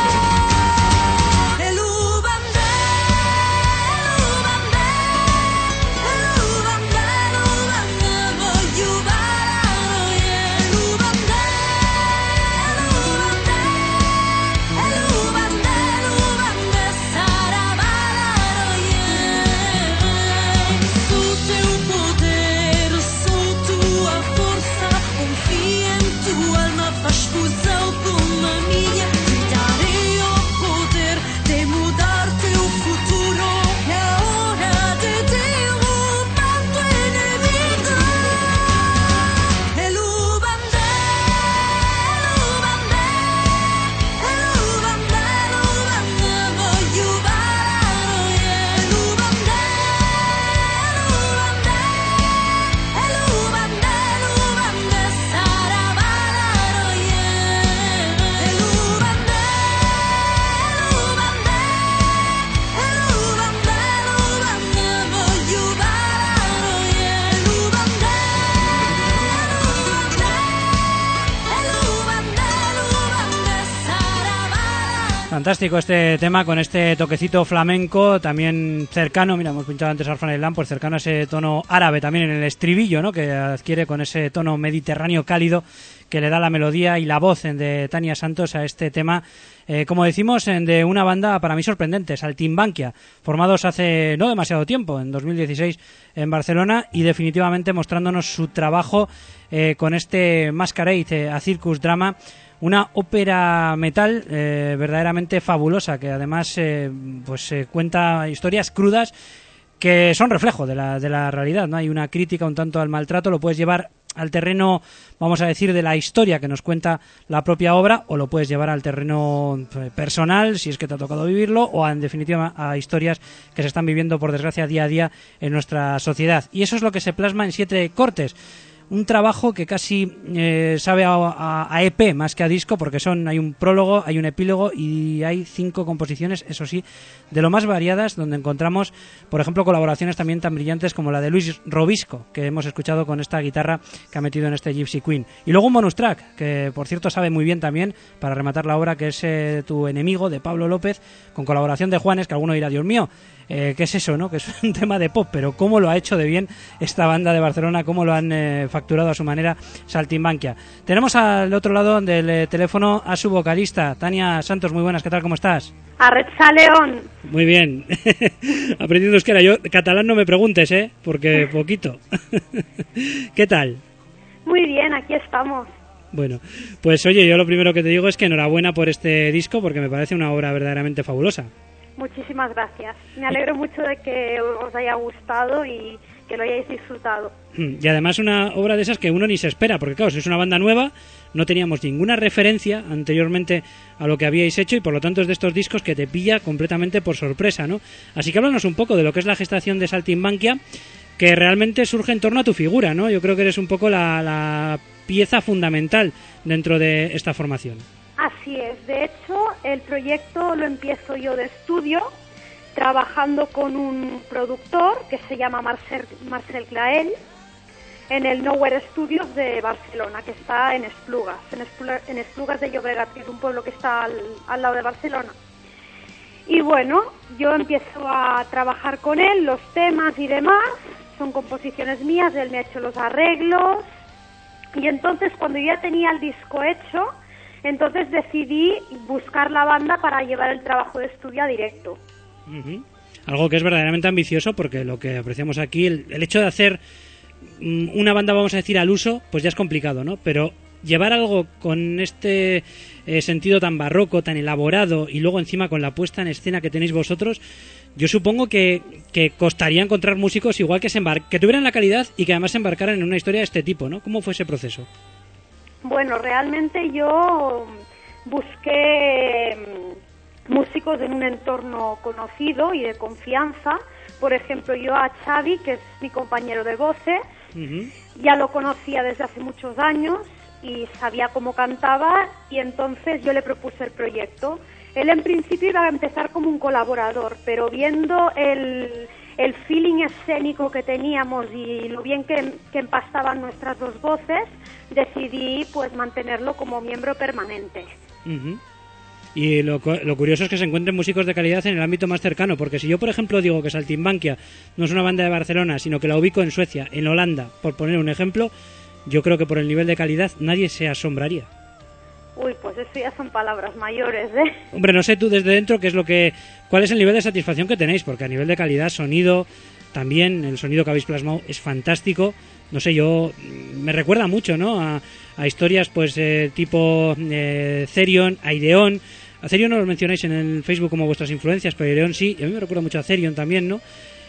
S5: Elubande, elubande, elubande, elubande, voyubararoye. Elubande, elubande, elubande, elubande, sarabararoye. Sou teu poder, sou tua força, confia em tua alma, faz fusão com a minha. Te darei o poder de mudar teu futuro, é a hora de derrubar tu inimigo. Elubande, elubande, elubande, elubande, voyubararoye. Elubande, elubande, elubande, elubande, sarabararoye. Elubande, elubande, elubande, elubande, voyubararoye. Elubande, elubande, elubande, sarabararoye.
S1: Fantástico este tema con este toquecito flamenco también cercano, mira, hemos pinchado antes Orphan Island, pues cercano a ese tono árabe también en el estribillo, ¿no? Que adquiere con ese tono mediterráneo cálido que le da la melodía y la voz de Tania Santos a este tema, eh, como decimos, en de una banda para mí sorprendente, Saltimbanquia, formados hace no demasiado tiempo, en dos mil dieciséis en Barcelona, y definitivamente mostrándonos su trabajo eh, con este Masquerade eh, a Circus Drama, una ópera metal eh, verdaderamente fabulosa, que además eh, pues eh, cuenta historias crudas que son reflejo de la, de la realidad, ¿no? Hay una crítica un tanto al maltrato, lo puedes llevar al terreno, vamos a decir, de la historia que nos cuenta la propia obra, o lo puedes llevar al terreno personal, si es que te ha tocado vivirlo, o en definitiva a historias que se están viviendo, por desgracia, día a día en nuestra sociedad. Y eso es lo que se plasma en Siete Cortes. Un trabajo que casi eh, sabe a, a, a E P más que a disco, porque son hay un prólogo, hay un epílogo y hay cinco composiciones, eso sí, de lo más variadas, donde encontramos, por ejemplo, colaboraciones también tan brillantes como la de Luis Robisco, que hemos escuchado con esta guitarra que ha metido en este Gypsy Queen. Y luego un bonus track, que por cierto sabe muy bien también, para rematar la obra, que es eh, Tu enemigo, de Pablo López, con colaboración de Juanes, que alguno dirá, Dios mío, Eh, ¿qué es eso, no? Que es un tema de pop, pero cómo lo ha hecho de bien esta banda de Barcelona, cómo lo han eh, facturado a su manera Saltimbanquia. Tenemos al otro lado del eh, teléfono a su vocalista, Tania Santos. Muy buenas, ¿qué tal? ¿Cómo estás?
S6: Arretxa León.
S1: Muy bien. Aprendiendo euskera. Yo catalán no me preguntes, ¿eh? Porque poquito. ¿Qué tal?
S6: Muy bien, aquí estamos.
S1: Bueno, pues oye, yo lo primero que te digo es que enhorabuena por este disco, porque me parece una obra verdaderamente fabulosa.
S6: Muchísimas gracias. Me alegro mucho de que os haya gustado y que lo hayáis disfrutado.
S1: Y además una obra de esas que uno ni se espera, porque claro, es una banda nueva, no teníamos ninguna referencia anteriormente a lo que habíais hecho y por lo tanto es de estos discos que te pilla completamente por sorpresa, ¿no? Así que háblanos un poco de lo que es la gestación de Saltimbanquia, que realmente surge en torno a tu figura, ¿no? Yo creo que eres un poco la, la pieza fundamental dentro de esta formación.
S6: Así es, de hecho el proyecto lo empiezo yo de estudio, trabajando con un productor que se llama Marcel, Marcel Clael, en el Nowhere Studios de Barcelona, que está en Esplugas, en Esplugas, en Esplugas de Llobregat, que es un pueblo que está al, al lado de Barcelona. Y bueno, yo empiezo a trabajar con él, los temas y demás, son composiciones mías, él me ha hecho los arreglos, y entonces cuando yo ya tenía el disco hecho, entonces decidí buscar la banda para llevar el trabajo de estudio a directo.
S1: Uh-huh. Algo que es verdaderamente ambicioso, porque lo que apreciamos aquí, el, el hecho de hacer um, una banda, vamos a decir, al uso, pues ya es complicado, ¿no? Pero llevar algo con este eh, sentido tan barroco, tan elaborado, y luego encima con la puesta en escena que tenéis vosotros, yo supongo que, que costaría encontrar músicos igual que se embar- que tuvieran la calidad y que además se embarcaran en una historia de este tipo, ¿no? ¿Cómo fue ese proceso?
S6: Bueno, realmente yo busqué músicos en un entorno conocido y de confianza. Por ejemplo, yo a Xavi, que es mi compañero de voces, uh-huh. ya lo conocía desde hace muchos años y sabía cómo cantaba, y entonces yo le propuse el proyecto. Él en principio iba a empezar como un colaborador, pero viendo el, el feeling escénico que teníamos y lo bien que, que empastaban nuestras dos voces, decidí pues mantenerlo como miembro permanente.
S1: Uh-huh. Y lo, lo curioso es que se encuentren músicos de calidad en el ámbito más cercano, porque si yo, por ejemplo, digo que Saltimbanquia no es una banda de Barcelona, sino que la ubico en Suecia, en Holanda, por poner un ejemplo, yo creo que por el nivel de calidad nadie se asombraría.
S6: Uy, pues eso ya son palabras mayores, ¿eh?
S1: Hombre, no sé tú desde dentro qué es lo que, cuál es el nivel de satisfacción que tenéis, porque a nivel de calidad, sonido, también el sonido que habéis plasmado es fantástico. No sé, yo me recuerda mucho, ¿no? A, a historias, pues, eh, tipo eh, Therion, Aireon. A Therion no lo mencionáis en el Facebook como vuestras influencias, pero Aireon sí. Y a mí me recuerda mucho a Therion también, ¿no?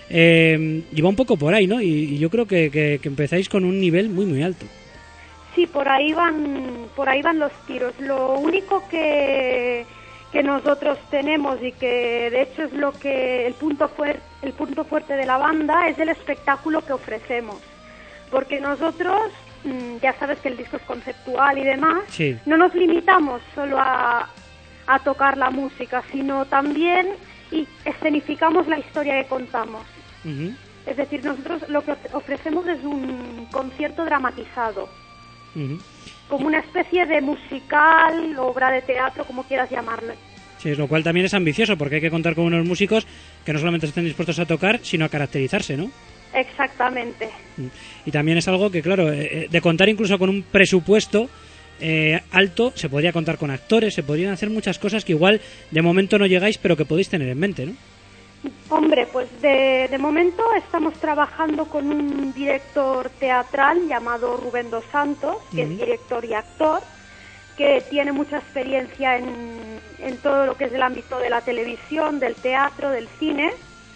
S1: Eh, y va un poco por ahí, ¿no? Y, y yo creo que, que, que empezáis con un nivel muy, muy alto.
S6: Sí, por ahí van, por ahí van los tiros. Lo único que, que nosotros tenemos y que de hecho es lo que el punto fuerte, el punto fuerte de la banda es el espectáculo que ofrecemos, porque nosotros, ya sabes que el disco es conceptual y demás,
S1: sí.
S6: no nos limitamos solo a, a tocar la música, sino también y escenificamos la historia que contamos.
S1: Uh-huh.
S6: Es decir, nosotros lo que ofrecemos es un concierto dramatizado.
S1: Uh-huh.
S6: Como una especie de musical, obra de teatro, como quieras llamarlo.
S1: Sí, lo cual también es ambicioso, porque hay que contar con unos músicos que no solamente estén dispuestos a tocar, sino a caracterizarse, ¿no?
S6: Exactamente.
S1: Y también es algo que, claro, eh, de contar incluso con un presupuesto eh, alto, se podría contar con actores, se podrían hacer muchas cosas que igual de momento no llegáis, pero que podéis tener en mente, ¿no?
S6: Hombre, pues de, de momento estamos trabajando con un director teatral llamado Rubén Dos Santos, que uh-huh. es director y actor, que tiene mucha experiencia en, en todo lo que es el ámbito de la televisión, del teatro, del cine,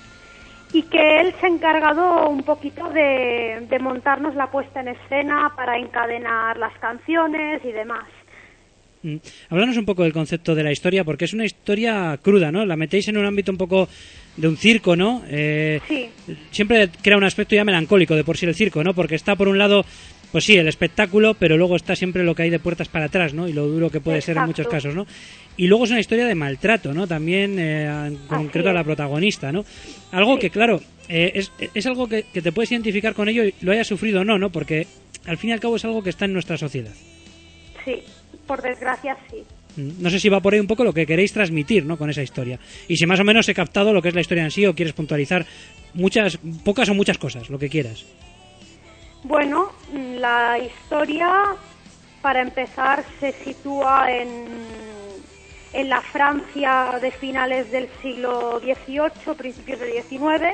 S6: y que él se ha encargado un poquito de, de montarnos la puesta en escena para encadenar las canciones y demás.
S1: Mm. Háblanos un poco del concepto de la historia, porque es una historia cruda, ¿no? La metéis en un ámbito un poco de un circo, ¿no? Eh,
S6: sí.
S1: Siempre crea un aspecto ya melancólico de por sí el circo, ¿no? Porque está por un lado, pues sí, el espectáculo, pero luego está siempre lo que hay de puertas para atrás, ¿no? Y lo duro que puede
S6: Exacto.
S1: ser en muchos casos, ¿no? Y luego es una historia de maltrato, ¿no? También eh, en concreto a la protagonista, ¿no? Algo sí. que, claro, eh, es, es algo que, que te puedes identificar con ello, lo hayas sufrido o no, ¿no? Porque al fin y al cabo es algo que está en nuestra sociedad.
S6: Sí, por desgracia sí.
S1: No sé si va por ahí un poco lo que queréis transmitir, ¿no? Con esa historia. Y si más o menos he captado lo que es la historia en sí, o quieres puntualizar muchas, pocas o muchas cosas, lo que quieras.
S6: Bueno, la historia, para empezar, se sitúa en, en la Francia de finales del siglo dieciocho, principios del diecinueve,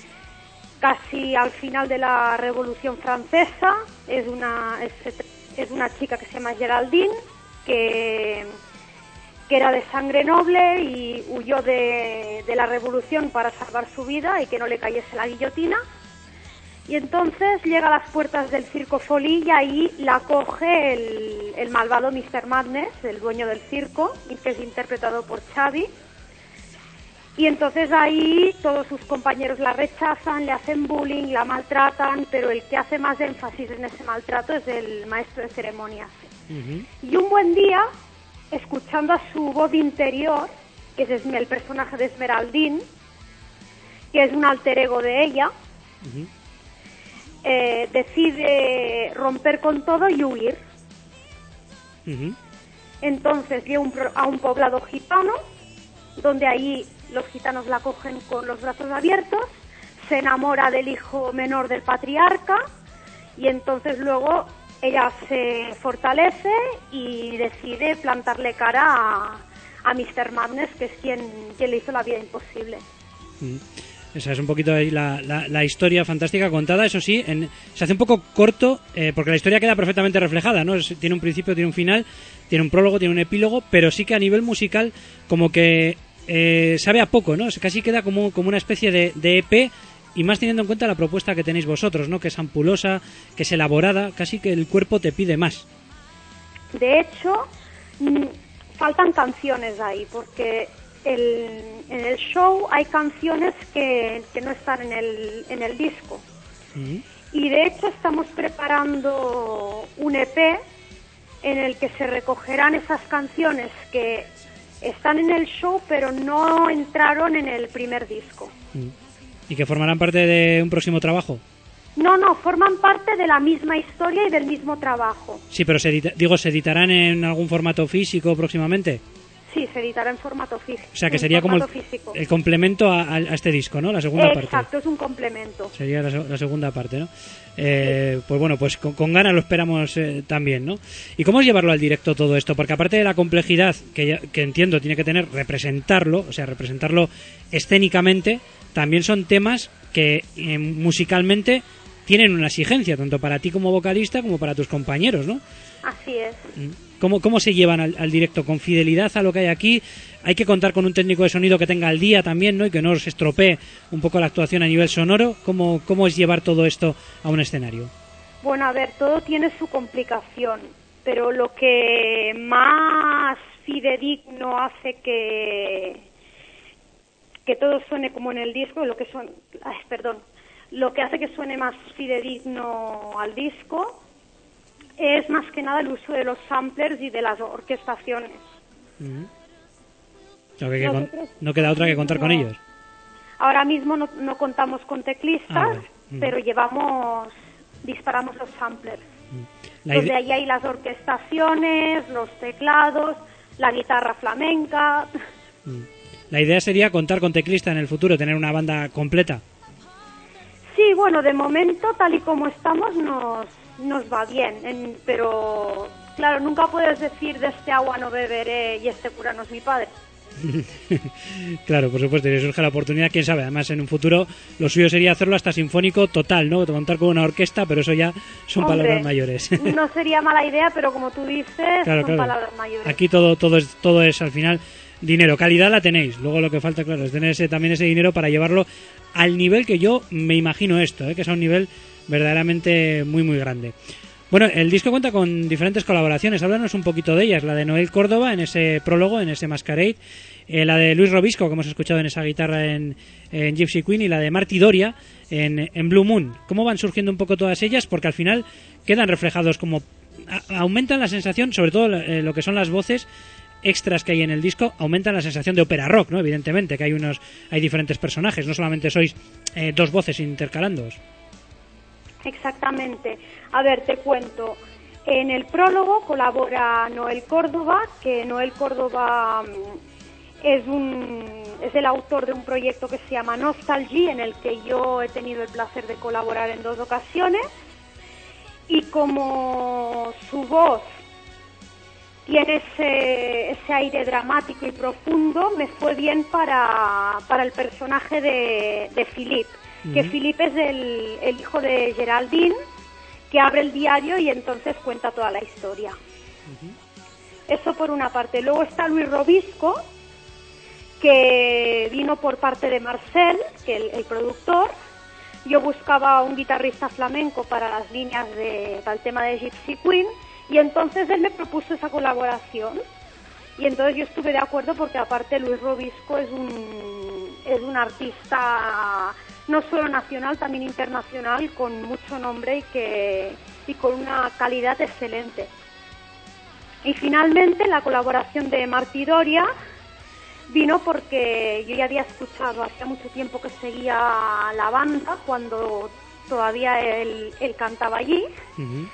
S6: casi al final de la Revolución Francesa. Es una, es, es una chica que se llama Geraldine, que, que era de sangre noble y huyó de, de la revolución para salvar su vida y que no le cayese la guillotina. Y entonces llega a las puertas del Circo Folí y ahí la coge el, el malvado mister Madness, el dueño del circo, y que es interpretado por Xavi. Y entonces ahí todos sus compañeros la rechazan, le hacen bullying, la maltratan, pero el que hace más énfasis en ese maltrato es el maestro de ceremonias. Uh-huh. Y un buen día escuchando a su voz interior, que es el personaje de Esmeraldine, que es un alter ego de ella, uh-huh. eh, decide romper con todo y huir. Uh-huh. Entonces llega un, a un poblado gitano, donde ahí los gitanos la cogen con los brazos abiertos, se enamora del hijo menor del patriarca, y entonces luego ella se fortalece y decide plantarle cara a, a mister Madness, que es quien, quien le hizo la vida imposible.
S1: Mm. Esa es un poquito ahí la, la, la historia fantástica contada, eso sí, en, se hace un poco corto, eh, porque la historia queda perfectamente reflejada, ¿no? Es, tiene un principio, tiene un final, tiene un prólogo, tiene un epílogo, pero sí que a nivel musical como que eh, sabe a poco, ¿no? Casi queda como, como una especie de, de E P, y más teniendo en cuenta la propuesta que tenéis vosotros, ¿no? Que es ampulosa, que es elaborada, casi que el cuerpo te pide más.
S6: De hecho, m- faltan canciones ahí, porque el, en el show hay canciones que, que no están en el, en el disco. Uh-huh. Y de hecho estamos preparando un E P en el que se recogerán esas canciones que están en el show pero no entraron en el primer disco.
S1: Uh-huh. ¿Y que formarán parte de un próximo trabajo?
S6: No, no, forman parte de la misma historia y del mismo trabajo.
S1: Sí, pero se edita, digo, ¿se editarán en algún formato físico próximamente?
S6: Sí, se editará en formato físico.
S1: O sea, que sería como el, el complemento a, a este disco, ¿no? La segunda
S6: Exacto,
S1: parte.
S6: Exacto, es un complemento.
S1: Sería la, la segunda parte, ¿no? Eh, pues bueno, pues con, con ganas lo esperamos eh, también, ¿no? ¿Y cómo es llevarlo al directo todo esto? Porque aparte de la complejidad que, ya, que entiendo tiene que tener representarlo, o sea, representarlo escénicamente, también son temas que eh, musicalmente tienen una exigencia, tanto para ti como vocalista como para tus compañeros, ¿no?
S6: Así es.
S1: ¿Cómo, cómo se llevan al, al directo? ¿Con fidelidad a lo que hay aquí? ¿Hay que contar con un técnico de sonido que tenga al día también, ¿no? Y que no os estropee un poco la actuación a nivel sonoro. ¿Cómo, cómo es llevar todo esto a un escenario?
S6: Bueno, a ver, todo tiene su complicación, pero lo que más fidedigno hace que que todo suene como en el disco, lo que son, ay, perdón, lo que hace que suene más fidedigno al disco es más que nada el uso de los samplers y de las orquestaciones.
S1: Uh-huh. O sea, que con, no queda otra que contar
S6: no,
S1: con ellos.
S6: Ahora mismo no, no contamos con teclistas, ah, vale. uh-huh. pero llevamos, disparamos los samplers. Uh-huh. Donde ide- ahí hay las orquestaciones, los teclados, la guitarra flamenca.
S1: Uh-huh. La idea sería contar con teclista en el futuro, tener una banda completa.
S6: Sí, bueno, de momento, tal y como estamos, nos, nos va bien, en, pero claro, nunca puedes decir de este agua no beberé y este cura no es mi padre.
S1: Claro, por supuesto, si surge la oportunidad, quién sabe, además en un futuro lo suyo sería hacerlo hasta sinfónico total, ¿no? Contar con una orquesta, pero eso ya son Hombre, palabras mayores.
S6: No sería mala idea, pero como tú dices, claro, son claro. palabras mayores.
S1: Aquí todo, todo es, todo es al final dinero, calidad la tenéis, luego lo que falta, claro, es tener ese, también ese dinero para llevarlo al nivel que yo me imagino esto, ¿eh? Que es a un nivel verdaderamente muy muy grande. Bueno, el disco cuenta con diferentes colaboraciones, háblanos un poquito de ellas, la de Noel Córdoba en ese prólogo, en ese Masquerade, eh, la de Luis Robisco, que hemos escuchado en esa guitarra en, en Gypsy Queen, y la de Marty Doria en, en Blue Moon. ¿Cómo van surgiendo un poco todas ellas? Porque al final quedan reflejados como... A, aumentan la sensación, sobre todo eh, lo que son las voces extras que hay en el disco, aumentan la sensación de ópera rock, ¿no? Evidentemente, que hay unos hay diferentes personajes, no solamente sois eh, dos voces intercalándoos.
S6: Exactamente. A ver, te cuento. En el prólogo colabora Noel Córdoba, que Noel Córdoba es un es el autor de un proyecto que se llama Nostalgie, en el que yo he tenido el placer de colaborar en dos ocasiones. Y como su voz tiene ese, ese aire dramático y profundo, me fue bien para, para el personaje de, de Philippe, uh-huh. que Philippe es el, el hijo de Geraldine, que abre el diario y entonces cuenta toda la historia. Uh-huh. Eso por una parte. Luego está Luis Robisco, que vino por parte de Marcel, que el, el productor. Yo buscaba un guitarrista flamenco para las líneas de, para el tema de Gypsy Queen, y entonces él me propuso esa colaboración, y entonces yo estuve de acuerdo porque aparte Luis Robisco es un es un artista no solo nacional, también internacional, con mucho nombre y que y con una calidad excelente. Y finalmente la colaboración de Martí Doria vino porque yo ya había escuchado, hacía mucho tiempo que seguía la banda, cuando todavía él, él cantaba allí. Uh-huh.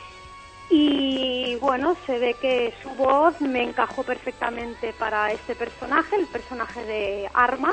S6: Y bueno, se ve que su voz me encajó perfectamente para este personaje, el personaje de Armand,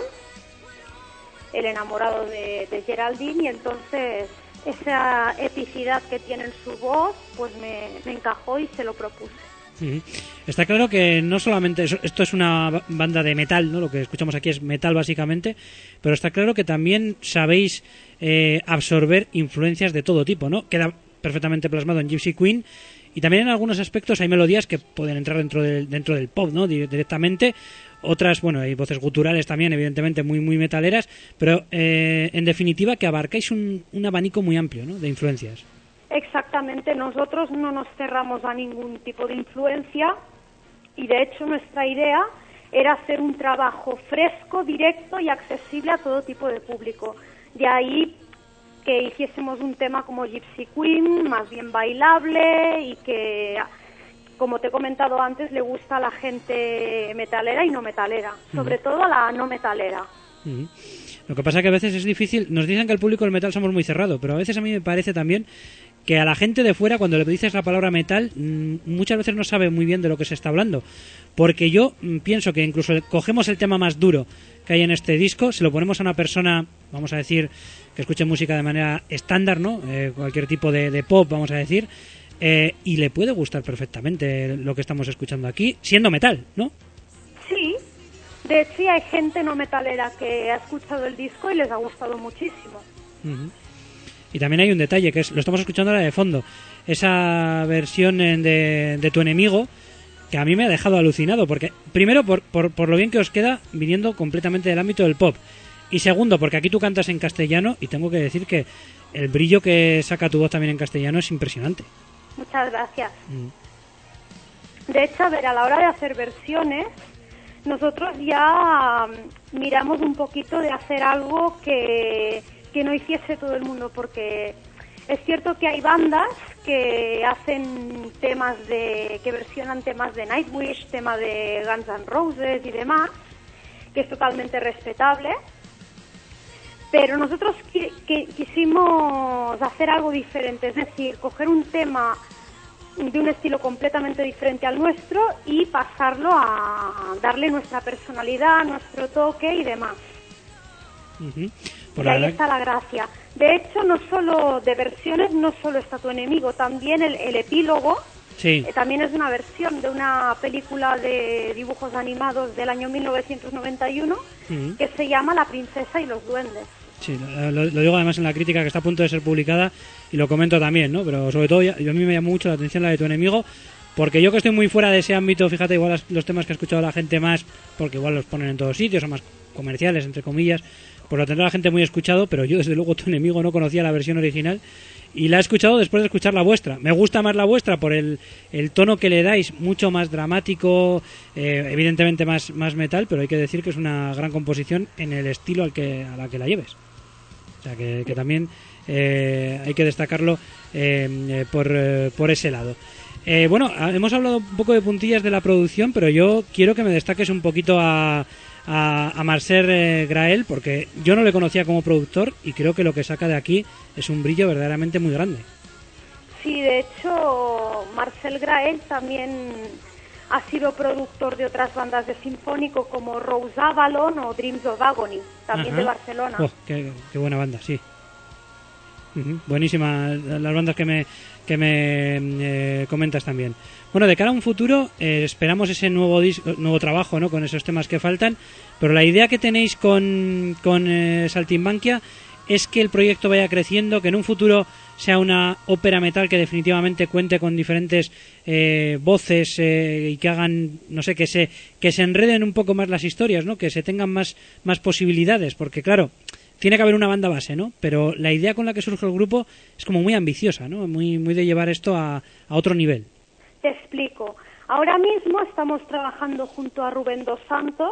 S6: el enamorado de, de Geraldine, y entonces esa epicidad que tiene en su voz pues me, me encajó y se lo propuse.
S1: Uh-huh. Está claro que no solamente eso, esto es una banda de metal, ¿no? Lo que escuchamos aquí es metal básicamente, pero está claro que también sabéis eh, absorber influencias de todo tipo, ¿no? Queda perfectamente plasmado en Gypsy Queen, y también en algunos aspectos hay melodías que pueden entrar dentro del, dentro del pop, ¿no? Directamente. Otras, bueno, hay voces guturales también, evidentemente muy muy metaleras, pero eh, en definitiva que abarcáis un, un abanico muy amplio, ¿no? De influencias.
S6: Exactamente, nosotros no nos cerramos a ningún tipo de influencia, y de hecho nuestra idea era hacer un trabajo fresco, directo y accesible a todo tipo de público. De ahí que hiciésemos un tema como Gypsy Queen, más bien bailable, y que, como te he comentado antes, le gusta a la gente metalera y no metalera, sobre uh-huh. todo a la no metalera.
S1: Uh-huh. Lo que pasa que a veces es difícil, nos dicen que el público del metal somos muy cerrado, pero a veces a mí me parece también que a la gente de fuera, cuando le dices la palabra metal, muchas veces no sabe muy bien de lo que se está hablando, porque yo pienso que incluso cogemos el tema más duro que hay en este disco, se lo ponemos a una persona, vamos a decir, que escuche música de manera estándar, ¿no? Eh, cualquier tipo de, de pop, vamos a decir, eh, y le puede gustar perfectamente lo que estamos escuchando aquí, siendo metal, ¿no?
S6: Sí, de hecho hay gente no metalera que ha escuchado el disco y les ha gustado muchísimo.
S1: Uh-huh. Y también hay un detalle, que es, lo estamos escuchando ahora de fondo, esa versión de, de Tu Enemigo, que a mí me ha dejado alucinado, porque primero por, por, por lo bien que os queda viniendo completamente del ámbito del pop, y segundo porque aquí tú cantas en castellano, y tengo que decir que el brillo que saca tu voz también en castellano es impresionante.
S6: Muchas gracias. Mm. De hecho, a ver, a la hora de hacer versiones, nosotros ya miramos un poquito de hacer algo que, que no hiciese todo el mundo, porque es cierto que hay bandas que hacen temas de, que versionan temas de Nightwish, tema de Guns N' Roses y demás, que es totalmente respetable, pero nosotros qui- que quisimos hacer algo diferente, es decir, coger un tema de un estilo completamente diferente al nuestro y pasarlo a darle nuestra personalidad, nuestro toque y demás.
S1: Uh-huh.
S6: Y ahí está la gracia. De hecho, no solo de versiones, no solo está Tu Enemigo, también el, el epílogo, sí. eh, también es una versión de una película de dibujos animados del año mil novecientos noventa y uno, uh-huh. que se llama La Princesa y los Duendes.
S1: Sí, lo, lo digo además en la crítica que está a punto de ser publicada y lo comento también, ¿no? Pero sobre todo, yo, a mí me llamó mucho la atención la de Tu Enemigo, porque yo que estoy muy fuera de ese ámbito, fíjate, igual las, los temas que ha escuchado la gente más, porque igual los ponen en todos sitios, son más comerciales, entre comillas, pues lo tendrá la gente muy escuchado, pero yo desde luego Tu Enemigo no conocía la versión original y la he escuchado después de escuchar la vuestra. Me gusta más la vuestra por el, el tono que le dais, mucho más dramático, eh, evidentemente más, más metal, pero hay que decir que es una gran composición en el estilo al que, a la que la lleves. O sea que, que también eh, hay que destacarlo eh, eh, por, eh, por ese lado. Eh, bueno, hemos hablado un poco de puntillas de la producción, pero yo quiero que me destaques un poquito a, a, a Marcel eh, Grael, porque yo no le conocía como productor y creo que lo que saca de aquí es un brillo verdaderamente muy grande.
S6: Sí, de hecho, Marcel Grael también ha sido productor de otras bandas de sinfónico como Rose Avalon o Dreams of Agony, también Ajá. de Barcelona.
S1: Oh, qué, qué buena banda, sí. Uh-huh. Buenísima las bandas que me que me eh, comentas también. Bueno, de cara a un futuro eh, esperamos ese nuevo disco, nuevo trabajo, ¿no? Con esos temas que faltan, pero la idea que tenéis con, con eh, Saltimbanquia es que el proyecto vaya creciendo, que en un futuro sea una ópera metal que definitivamente cuente con diferentes eh, voces eh, y que hagan, no sé, que se que se enreden un poco más las historias, ¿no? Que se tengan más más posibilidades, porque claro, tiene que haber una banda base, ¿no? Pero la idea con la que surge el grupo es como muy ambiciosa, ¿no? Muy muy de llevar esto a, a otro nivel.
S6: Te explico. Ahora mismo estamos trabajando junto a Rubén Dos Santos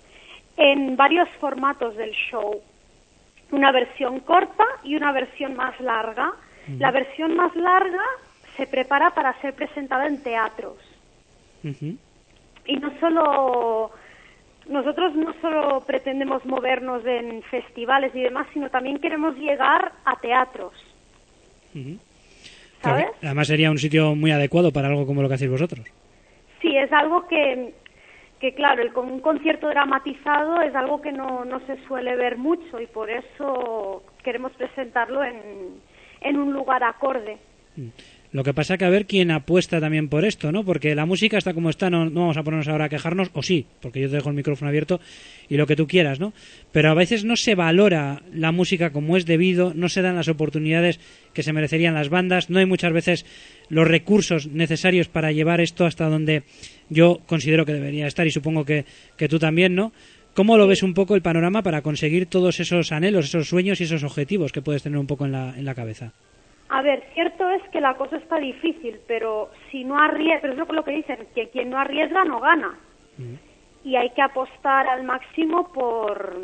S6: en varios formatos del show. Una versión corta y una versión más larga. La versión más larga se prepara para ser presentada en teatros.
S1: Uh-huh.
S6: Y no solo... Nosotros no solo pretendemos movernos en festivales y demás, sino también queremos llegar a teatros.
S1: Uh-huh.
S6: ¿Sabes?
S1: Claro, además sería un sitio muy adecuado para algo como lo que hacéis vosotros.
S6: Sí, es algo que, que claro, el, un concierto dramatizado es algo que no, no se suele ver mucho y por eso queremos presentarlo en, en un lugar acorde.
S1: Lo que pasa que a ver quién apuesta también por esto, ¿no? Porque la música está como está, no, no vamos a ponernos ahora a quejarnos, o sí, porque yo te dejo el micrófono abierto y lo que tú quieras, ¿no? Pero a veces no se valora la música como es debido, no se dan las oportunidades que se merecerían las bandas, no hay muchas veces los recursos necesarios para llevar esto hasta donde yo considero que debería estar y supongo que, que tú también, ¿no? ¿Cómo lo ves un poco el panorama para conseguir todos esos anhelos, esos sueños y esos objetivos que puedes tener un poco en la, en la cabeza?
S6: A ver, cierto es que la cosa está difícil, pero si no arriesga, pero es lo que dicen, que quien no arriesga no gana. Mm. Y hay que apostar al máximo por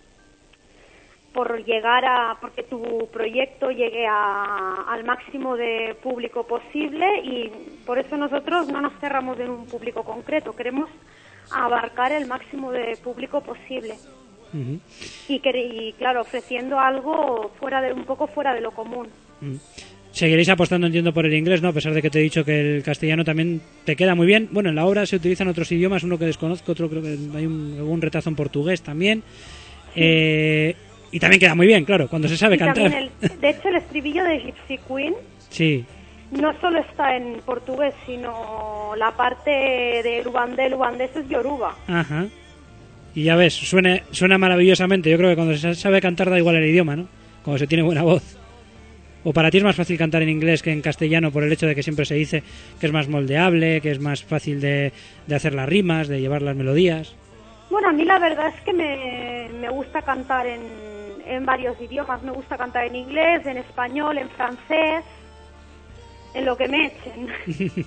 S6: por llegar a, porque tu proyecto llegue a, al máximo de público posible y por eso nosotros no nos cerramos en un público concreto, queremos abarcar el máximo de público posible. Uh-huh. Y, que, y claro, ofreciendo algo fuera de un poco fuera de lo común.
S1: Uh-huh. Seguiréis apostando, entiendo, por el inglés, ¿no? A pesar de que te he dicho que el castellano también te queda muy bien. Bueno, en la obra se utilizan otros idiomas, uno que desconozco, otro creo que hay un, algún retazo en portugués también. Sí. Eh, y también queda muy bien, claro, cuando se sabe
S6: y
S1: cantar.
S6: El, de hecho, el estribillo de Gypsy Queen
S1: sí.
S6: no solo está en portugués, sino la parte de Lubandé, Lubandé, eso es Yoruba.
S1: Ajá. Y ya ves, suena, suena maravillosamente. Yo creo que cuando se sabe cantar da igual el idioma, ¿no? Cuando se tiene buena voz. ¿O para ti es más fácil cantar en inglés que en castellano por el hecho de que siempre se dice que es más moldeable, que es más fácil de, de hacer las rimas, de llevar las melodías?
S6: Bueno, a mí la verdad es que me, me gusta cantar en, en varios idiomas. Me gusta cantar en inglés, en español, en francés, en lo que me echen.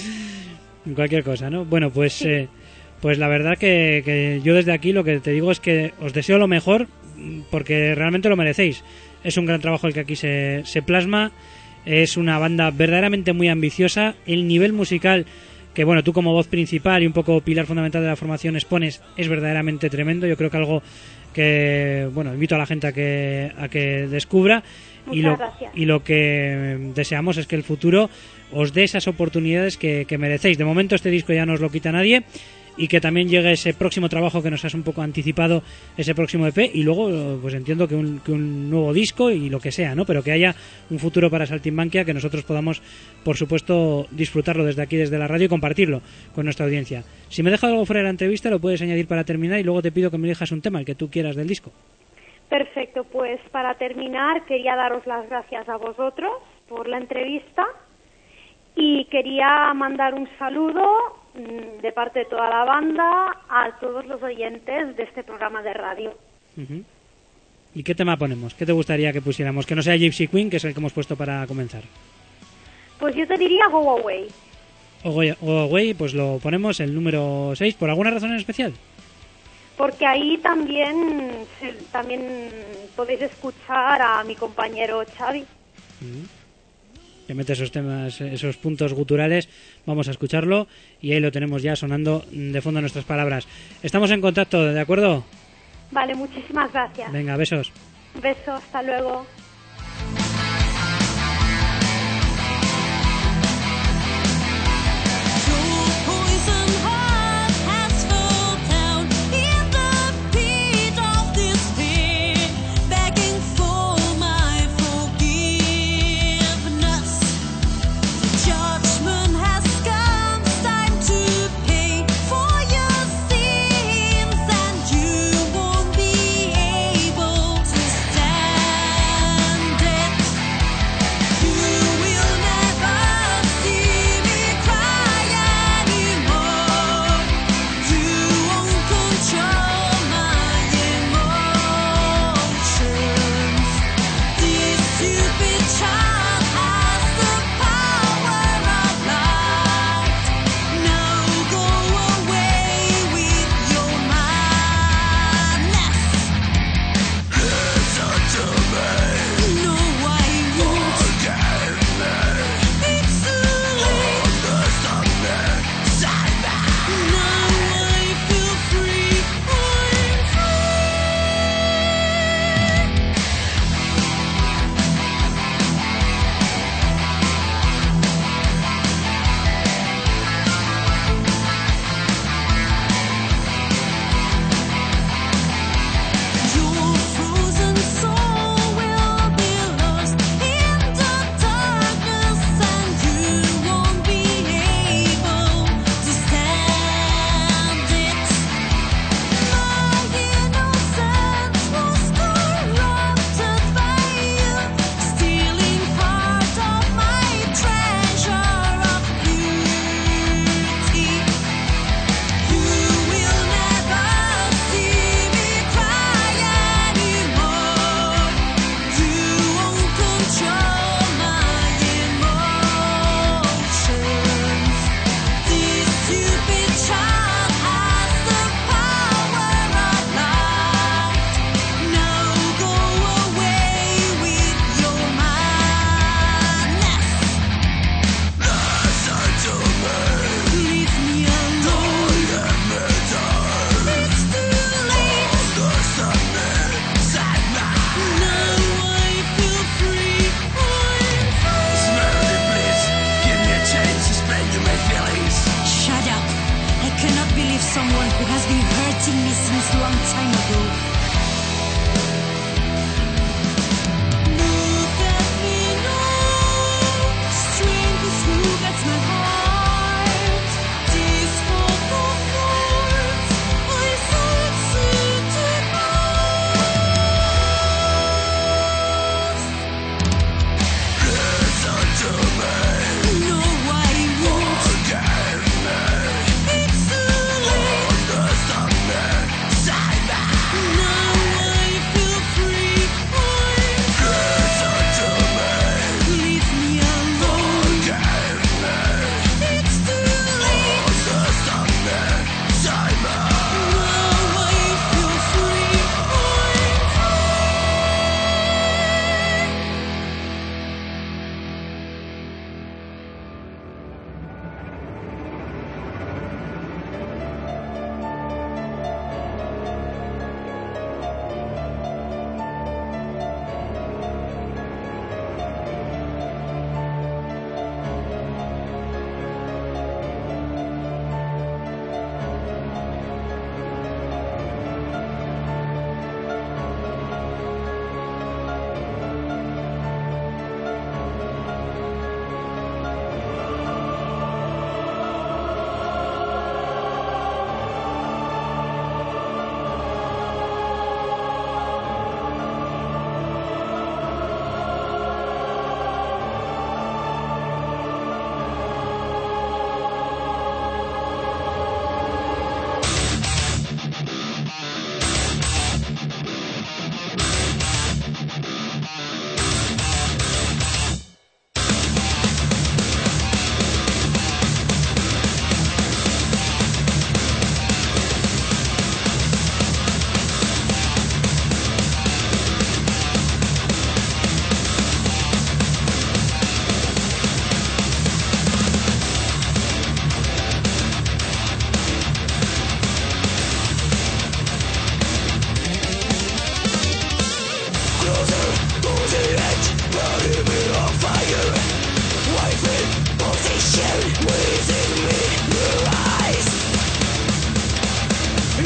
S1: En cualquier cosa, ¿no? Bueno, pues...
S6: Sí.
S1: Eh, Pues la verdad que, que yo desde aquí lo que te digo es que os deseo lo mejor porque realmente lo merecéis. Es un gran trabajo el que aquí se, se plasma, es una banda verdaderamente muy ambiciosa, el nivel musical que bueno, tú como voz principal y un poco pilar fundamental de la formación expones es verdaderamente tremendo. Yo creo que algo que, bueno, invito a la gente a que, a que descubra.
S6: Muchas
S1: y lo,
S6: gracias.
S1: y lo que deseamos es que el futuro os dé esas oportunidades que, que merecéis. De momento este disco ya no os lo quita nadie. Y que también llegue ese próximo trabajo que nos has un poco anticipado, ese próximo E P, y luego pues entiendo que un, que un nuevo disco y lo que sea, ¿no? Pero que haya un futuro para Saltimbanquia, que nosotros podamos, por supuesto, disfrutarlo desde aquí, desde la radio y compartirlo con nuestra audiencia. Si me dejas algo fuera de la entrevista, lo puedes añadir para terminar y luego te pido que me elijas un tema, el que tú quieras del disco.
S6: Perfecto, pues para terminar quería daros las gracias a vosotros por la entrevista y quería mandar un saludo de parte de toda la banda a todos los oyentes de este programa de radio.
S1: Uh-huh. ¿Y qué tema ponemos? ¿Qué te gustaría que pusiéramos? Que no sea Gypsy Queen, que es el que hemos puesto para comenzar.
S6: Pues yo te diría Go Away.
S1: O Go, Go Away, pues lo ponemos el número seis. ¿Por alguna razón en especial?
S6: Porque ahí también, también podéis escuchar a mi compañero Xavi.
S1: Uh-huh. Que mete esos temas, esos puntos guturales, vamos a escucharlo y ahí lo tenemos ya sonando de fondo nuestras palabras. Estamos en contacto, ¿de acuerdo?
S6: Vale, muchísimas gracias.
S1: Venga, besos.
S6: Besos, hasta luego.
S5: Stand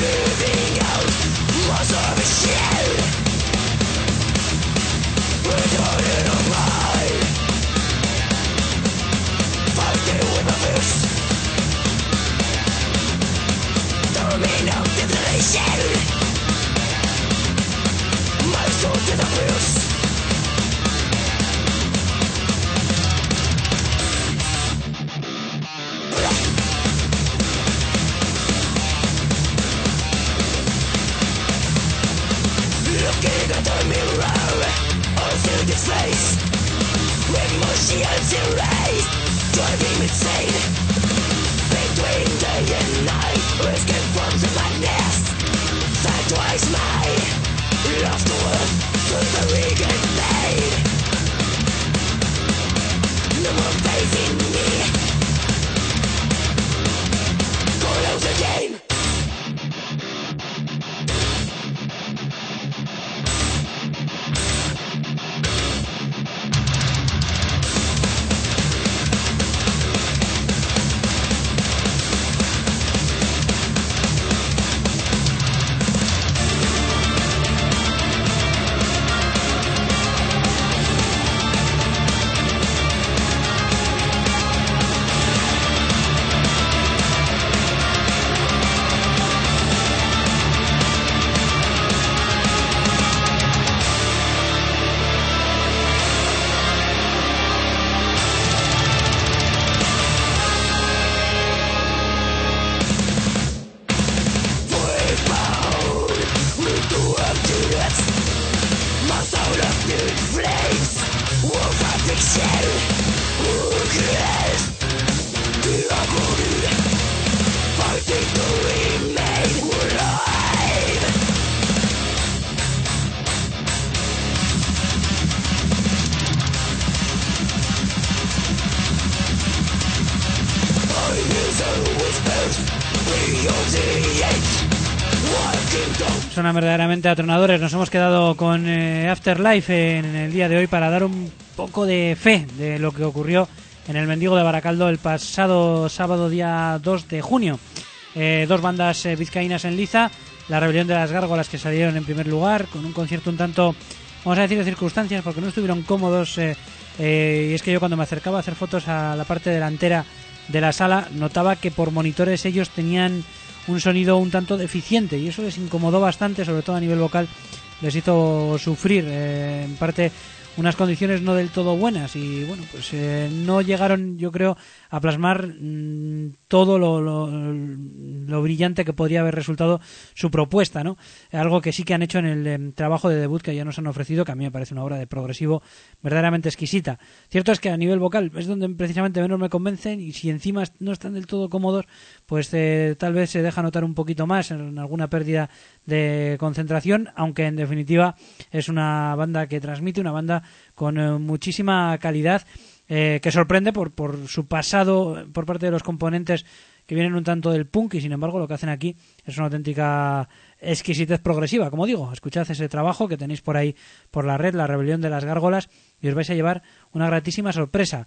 S1: Suenan verdaderamente atronadores. Nos hemos quedado con eh, Afterlife en el día de hoy para dar un poco de fe de lo que ocurrió en el Mendigo de Baracaldo el pasado sábado día dos de junio. Eh, dos bandas eh, vizcaínas en liza, la Rebelión de las Gárgolas, que salieron en primer lugar con un concierto un tanto, vamos a decir, de circunstancias, porque no estuvieron cómodos. Eh, eh, y es que yo cuando me acercaba a hacer fotos a la parte delantera de la sala notaba que por monitores ellos tenían un sonido un tanto deficiente y eso les incomodó bastante, sobre todo a nivel vocal, les hizo sufrir eh, en parte unas condiciones no del todo buenas y bueno, pues eh, no llegaron, yo creo, a plasmar mmm, todo lo, lo, lo brillante que podría haber resultado su propuesta, ¿no? Algo que sí que han hecho en el eh, trabajo de debut que ya nos han ofrecido, que a mí me parece una obra de progresivo verdaderamente exquisita. Cierto es que a nivel vocal es donde precisamente menos me convencen y si encima no están del todo cómodos, pues eh, tal vez se deja notar un poquito más en alguna pérdida de concentración, aunque en definitiva es una banda que transmite, una banda con eh, muchísima calidad, eh, que sorprende por, por su pasado por parte de los componentes que vienen un tanto del punk y sin embargo lo que hacen aquí es una auténtica exquisitez progresiva, como digo. Escuchad ese trabajo que tenéis por ahí por la red, La Rebelión de las Gárgolas, y os vais a llevar una gratísima sorpresa.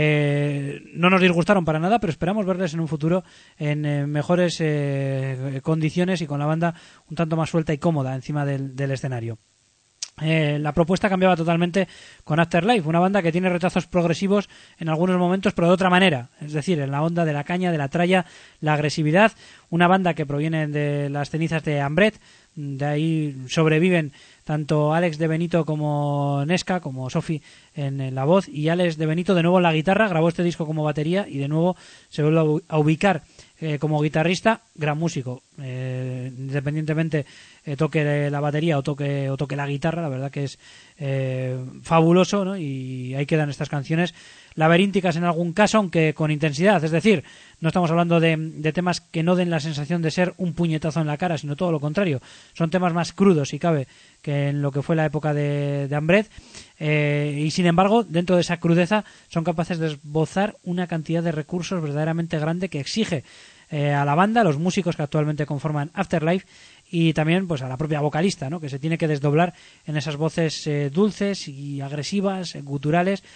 S1: Eh, no nos disgustaron para nada, pero esperamos verles en un futuro en eh, mejores eh, condiciones y con la banda un tanto más suelta y cómoda encima del, del escenario. Eh, la propuesta cambiaba totalmente con Afterlife, una banda que tiene retazos progresivos en algunos momentos, pero de otra manera, es decir, en la onda de la caña, de la tralla, la agresividad. Una banda que proviene de las cenizas de Ambret, de ahí sobreviven tanto Alex de Benito como Nesca, como Sofi en, en la voz, y Alex de Benito de nuevo en la guitarra. Grabó este disco como batería y de nuevo se vuelve a ubicar eh, como guitarrista, gran músico, eh, independientemente eh, toque la batería o toque o toque la guitarra, la verdad que es eh, fabuloso, ¿no? Y ahí quedan estas canciones laberínticas en algún caso, aunque con intensidad, es decir, no estamos hablando de, de temas que no den la sensación de ser un puñetazo en la cara, sino todo lo contrario, son temas más crudos, si cabe, que en lo que fue la época de, de Ambret, eh, y sin embargo, dentro de esa crudeza, son capaces de esbozar una cantidad de recursos verdaderamente grande que exige eh, a la banda, a los músicos que actualmente conforman Afterlife, y también pues a la propia vocalista, ¿no? Que se tiene que desdoblar en esas voces eh, dulces y agresivas, eh, guturales.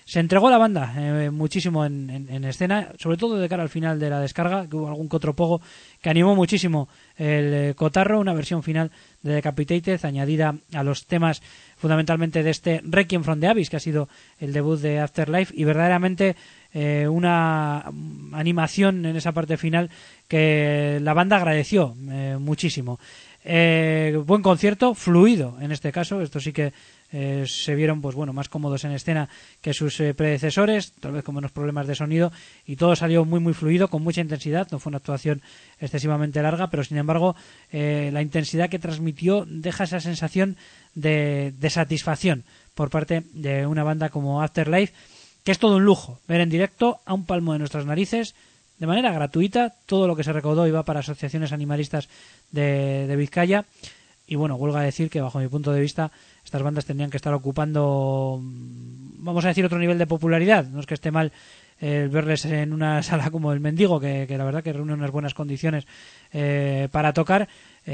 S1: Se entregó la banda eh, muchísimo en, en, en escena, sobre todo de cara al final de la descarga, que hubo algún que otro pogo que animó muchísimo el eh, cotarro, una versión final de Decapitated añadida a los temas fundamentalmente de este Requiem from the Abyss, que ha sido el debut de Afterlife, y verdaderamente eh, una animación en esa parte final que la banda agradeció eh, muchísimo. Eh, buen concierto, fluido en este caso, esto sí que eh, se vieron pues bueno más cómodos en escena que sus eh, predecesores, tal vez con menos problemas de sonido, y todo salió muy muy fluido, con mucha intensidad. No fue una actuación excesivamente larga, pero sin embargo eh, la intensidad que transmitió deja esa sensación de, de satisfacción por parte de una banda como Afterlife, que es todo un lujo ver en directo a un palmo de nuestras narices, de manera gratuita. Todo lo que se recaudó iba para asociaciones animalistas de, de Vizcaya. Y bueno, vuelvo a decir que bajo mi punto de vista estas bandas tendrían que estar ocupando, vamos a decir, otro nivel de popularidad. No es que esté mal eh, verles en una sala como el Mendigo, que, que la verdad que reúne unas buenas condiciones eh, para tocar.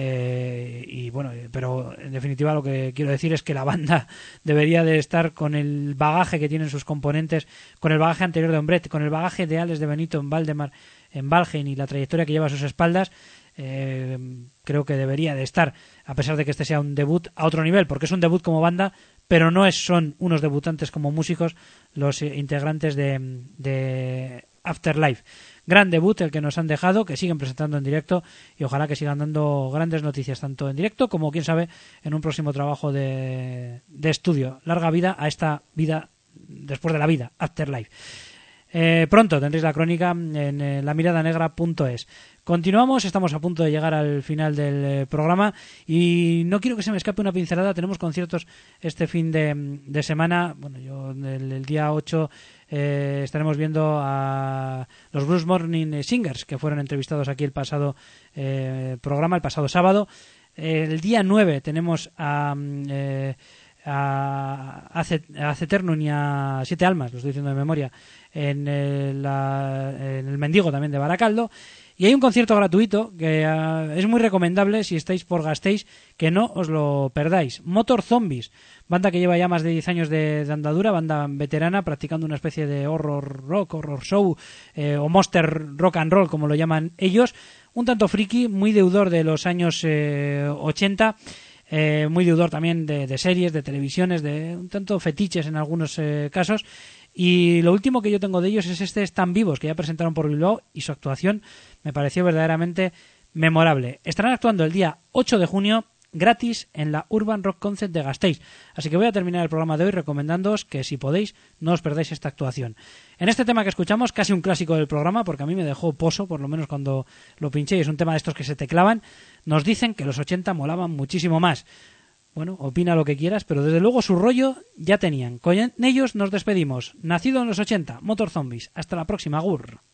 S1: Eh, y bueno, pero en definitiva lo que quiero decir es que la banda debería de estar con el bagaje que tienen sus componentes, con el bagaje anterior de Ombret, con el bagaje de Alex de Benito en Valdemar, en Valheim, y la trayectoria que lleva a sus espaldas. Eh, creo que debería de estar, a pesar de que este sea un debut, a otro nivel, porque es un debut como banda, pero no es, son unos debutantes como músicos los eh, integrantes de, de Afterlife. Gran debut el que nos han dejado, que siguen presentando en directo, y ojalá que sigan dando grandes noticias tanto en directo como, quién sabe, en un próximo trabajo de, de estudio. Larga vida a esta vida después de la vida, Afterlife. Eh, pronto tendréis la crónica en eh, la mirada negra punto es. Continuamos, estamos a punto de llegar al final del eh, programa y no quiero que se me escape una pincelada. Tenemos conciertos este fin de, de semana. Bueno, yo el, el día ocho eh, estaremos viendo a los Blues Morning Singers, que fueron entrevistados aquí el pasado eh, programa, el pasado sábado. El día nueve tenemos a... Eh, a Aceternum y a Siete Almas, lo estoy diciendo de memoria, en el, la, en el Mendigo también de Baracaldo, y hay un concierto gratuito que uh, es muy recomendable si estáis por Gasteiz, que no os lo perdáis. Motor Zombies, banda que lleva ya más de diez años de, de andadura, banda veterana, practicando una especie de horror rock, horror show eh, o monster rock and roll, como lo llaman ellos, un tanto friki, muy deudor de los años eh, ochenta. Eh, muy deudor también de, de series, de televisiones, de un tanto fetiches en algunos eh, casos. Y lo último que yo tengo de ellos es este Están Vivos, que ya presentaron por Bilbao, y su actuación me pareció verdaderamente memorable. Estarán actuando el día ocho de junio gratis en la Urban Rock Concert de Gasteiz. Así que voy a terminar el programa de hoy recomendándoos que, si podéis, no os perdáis esta actuación. En este tema que escuchamos, casi un clásico del programa, porque a mí me dejó poso, por lo menos cuando lo pinché, y es un tema de estos que se te clavan, nos dicen que los ochenta molaban muchísimo más. Bueno, opina lo que quieras, pero desde luego su rollo ya tenían. Con ellos nos despedimos. Nacido en los ochenta, Motor Zombies. Hasta la próxima, Gur.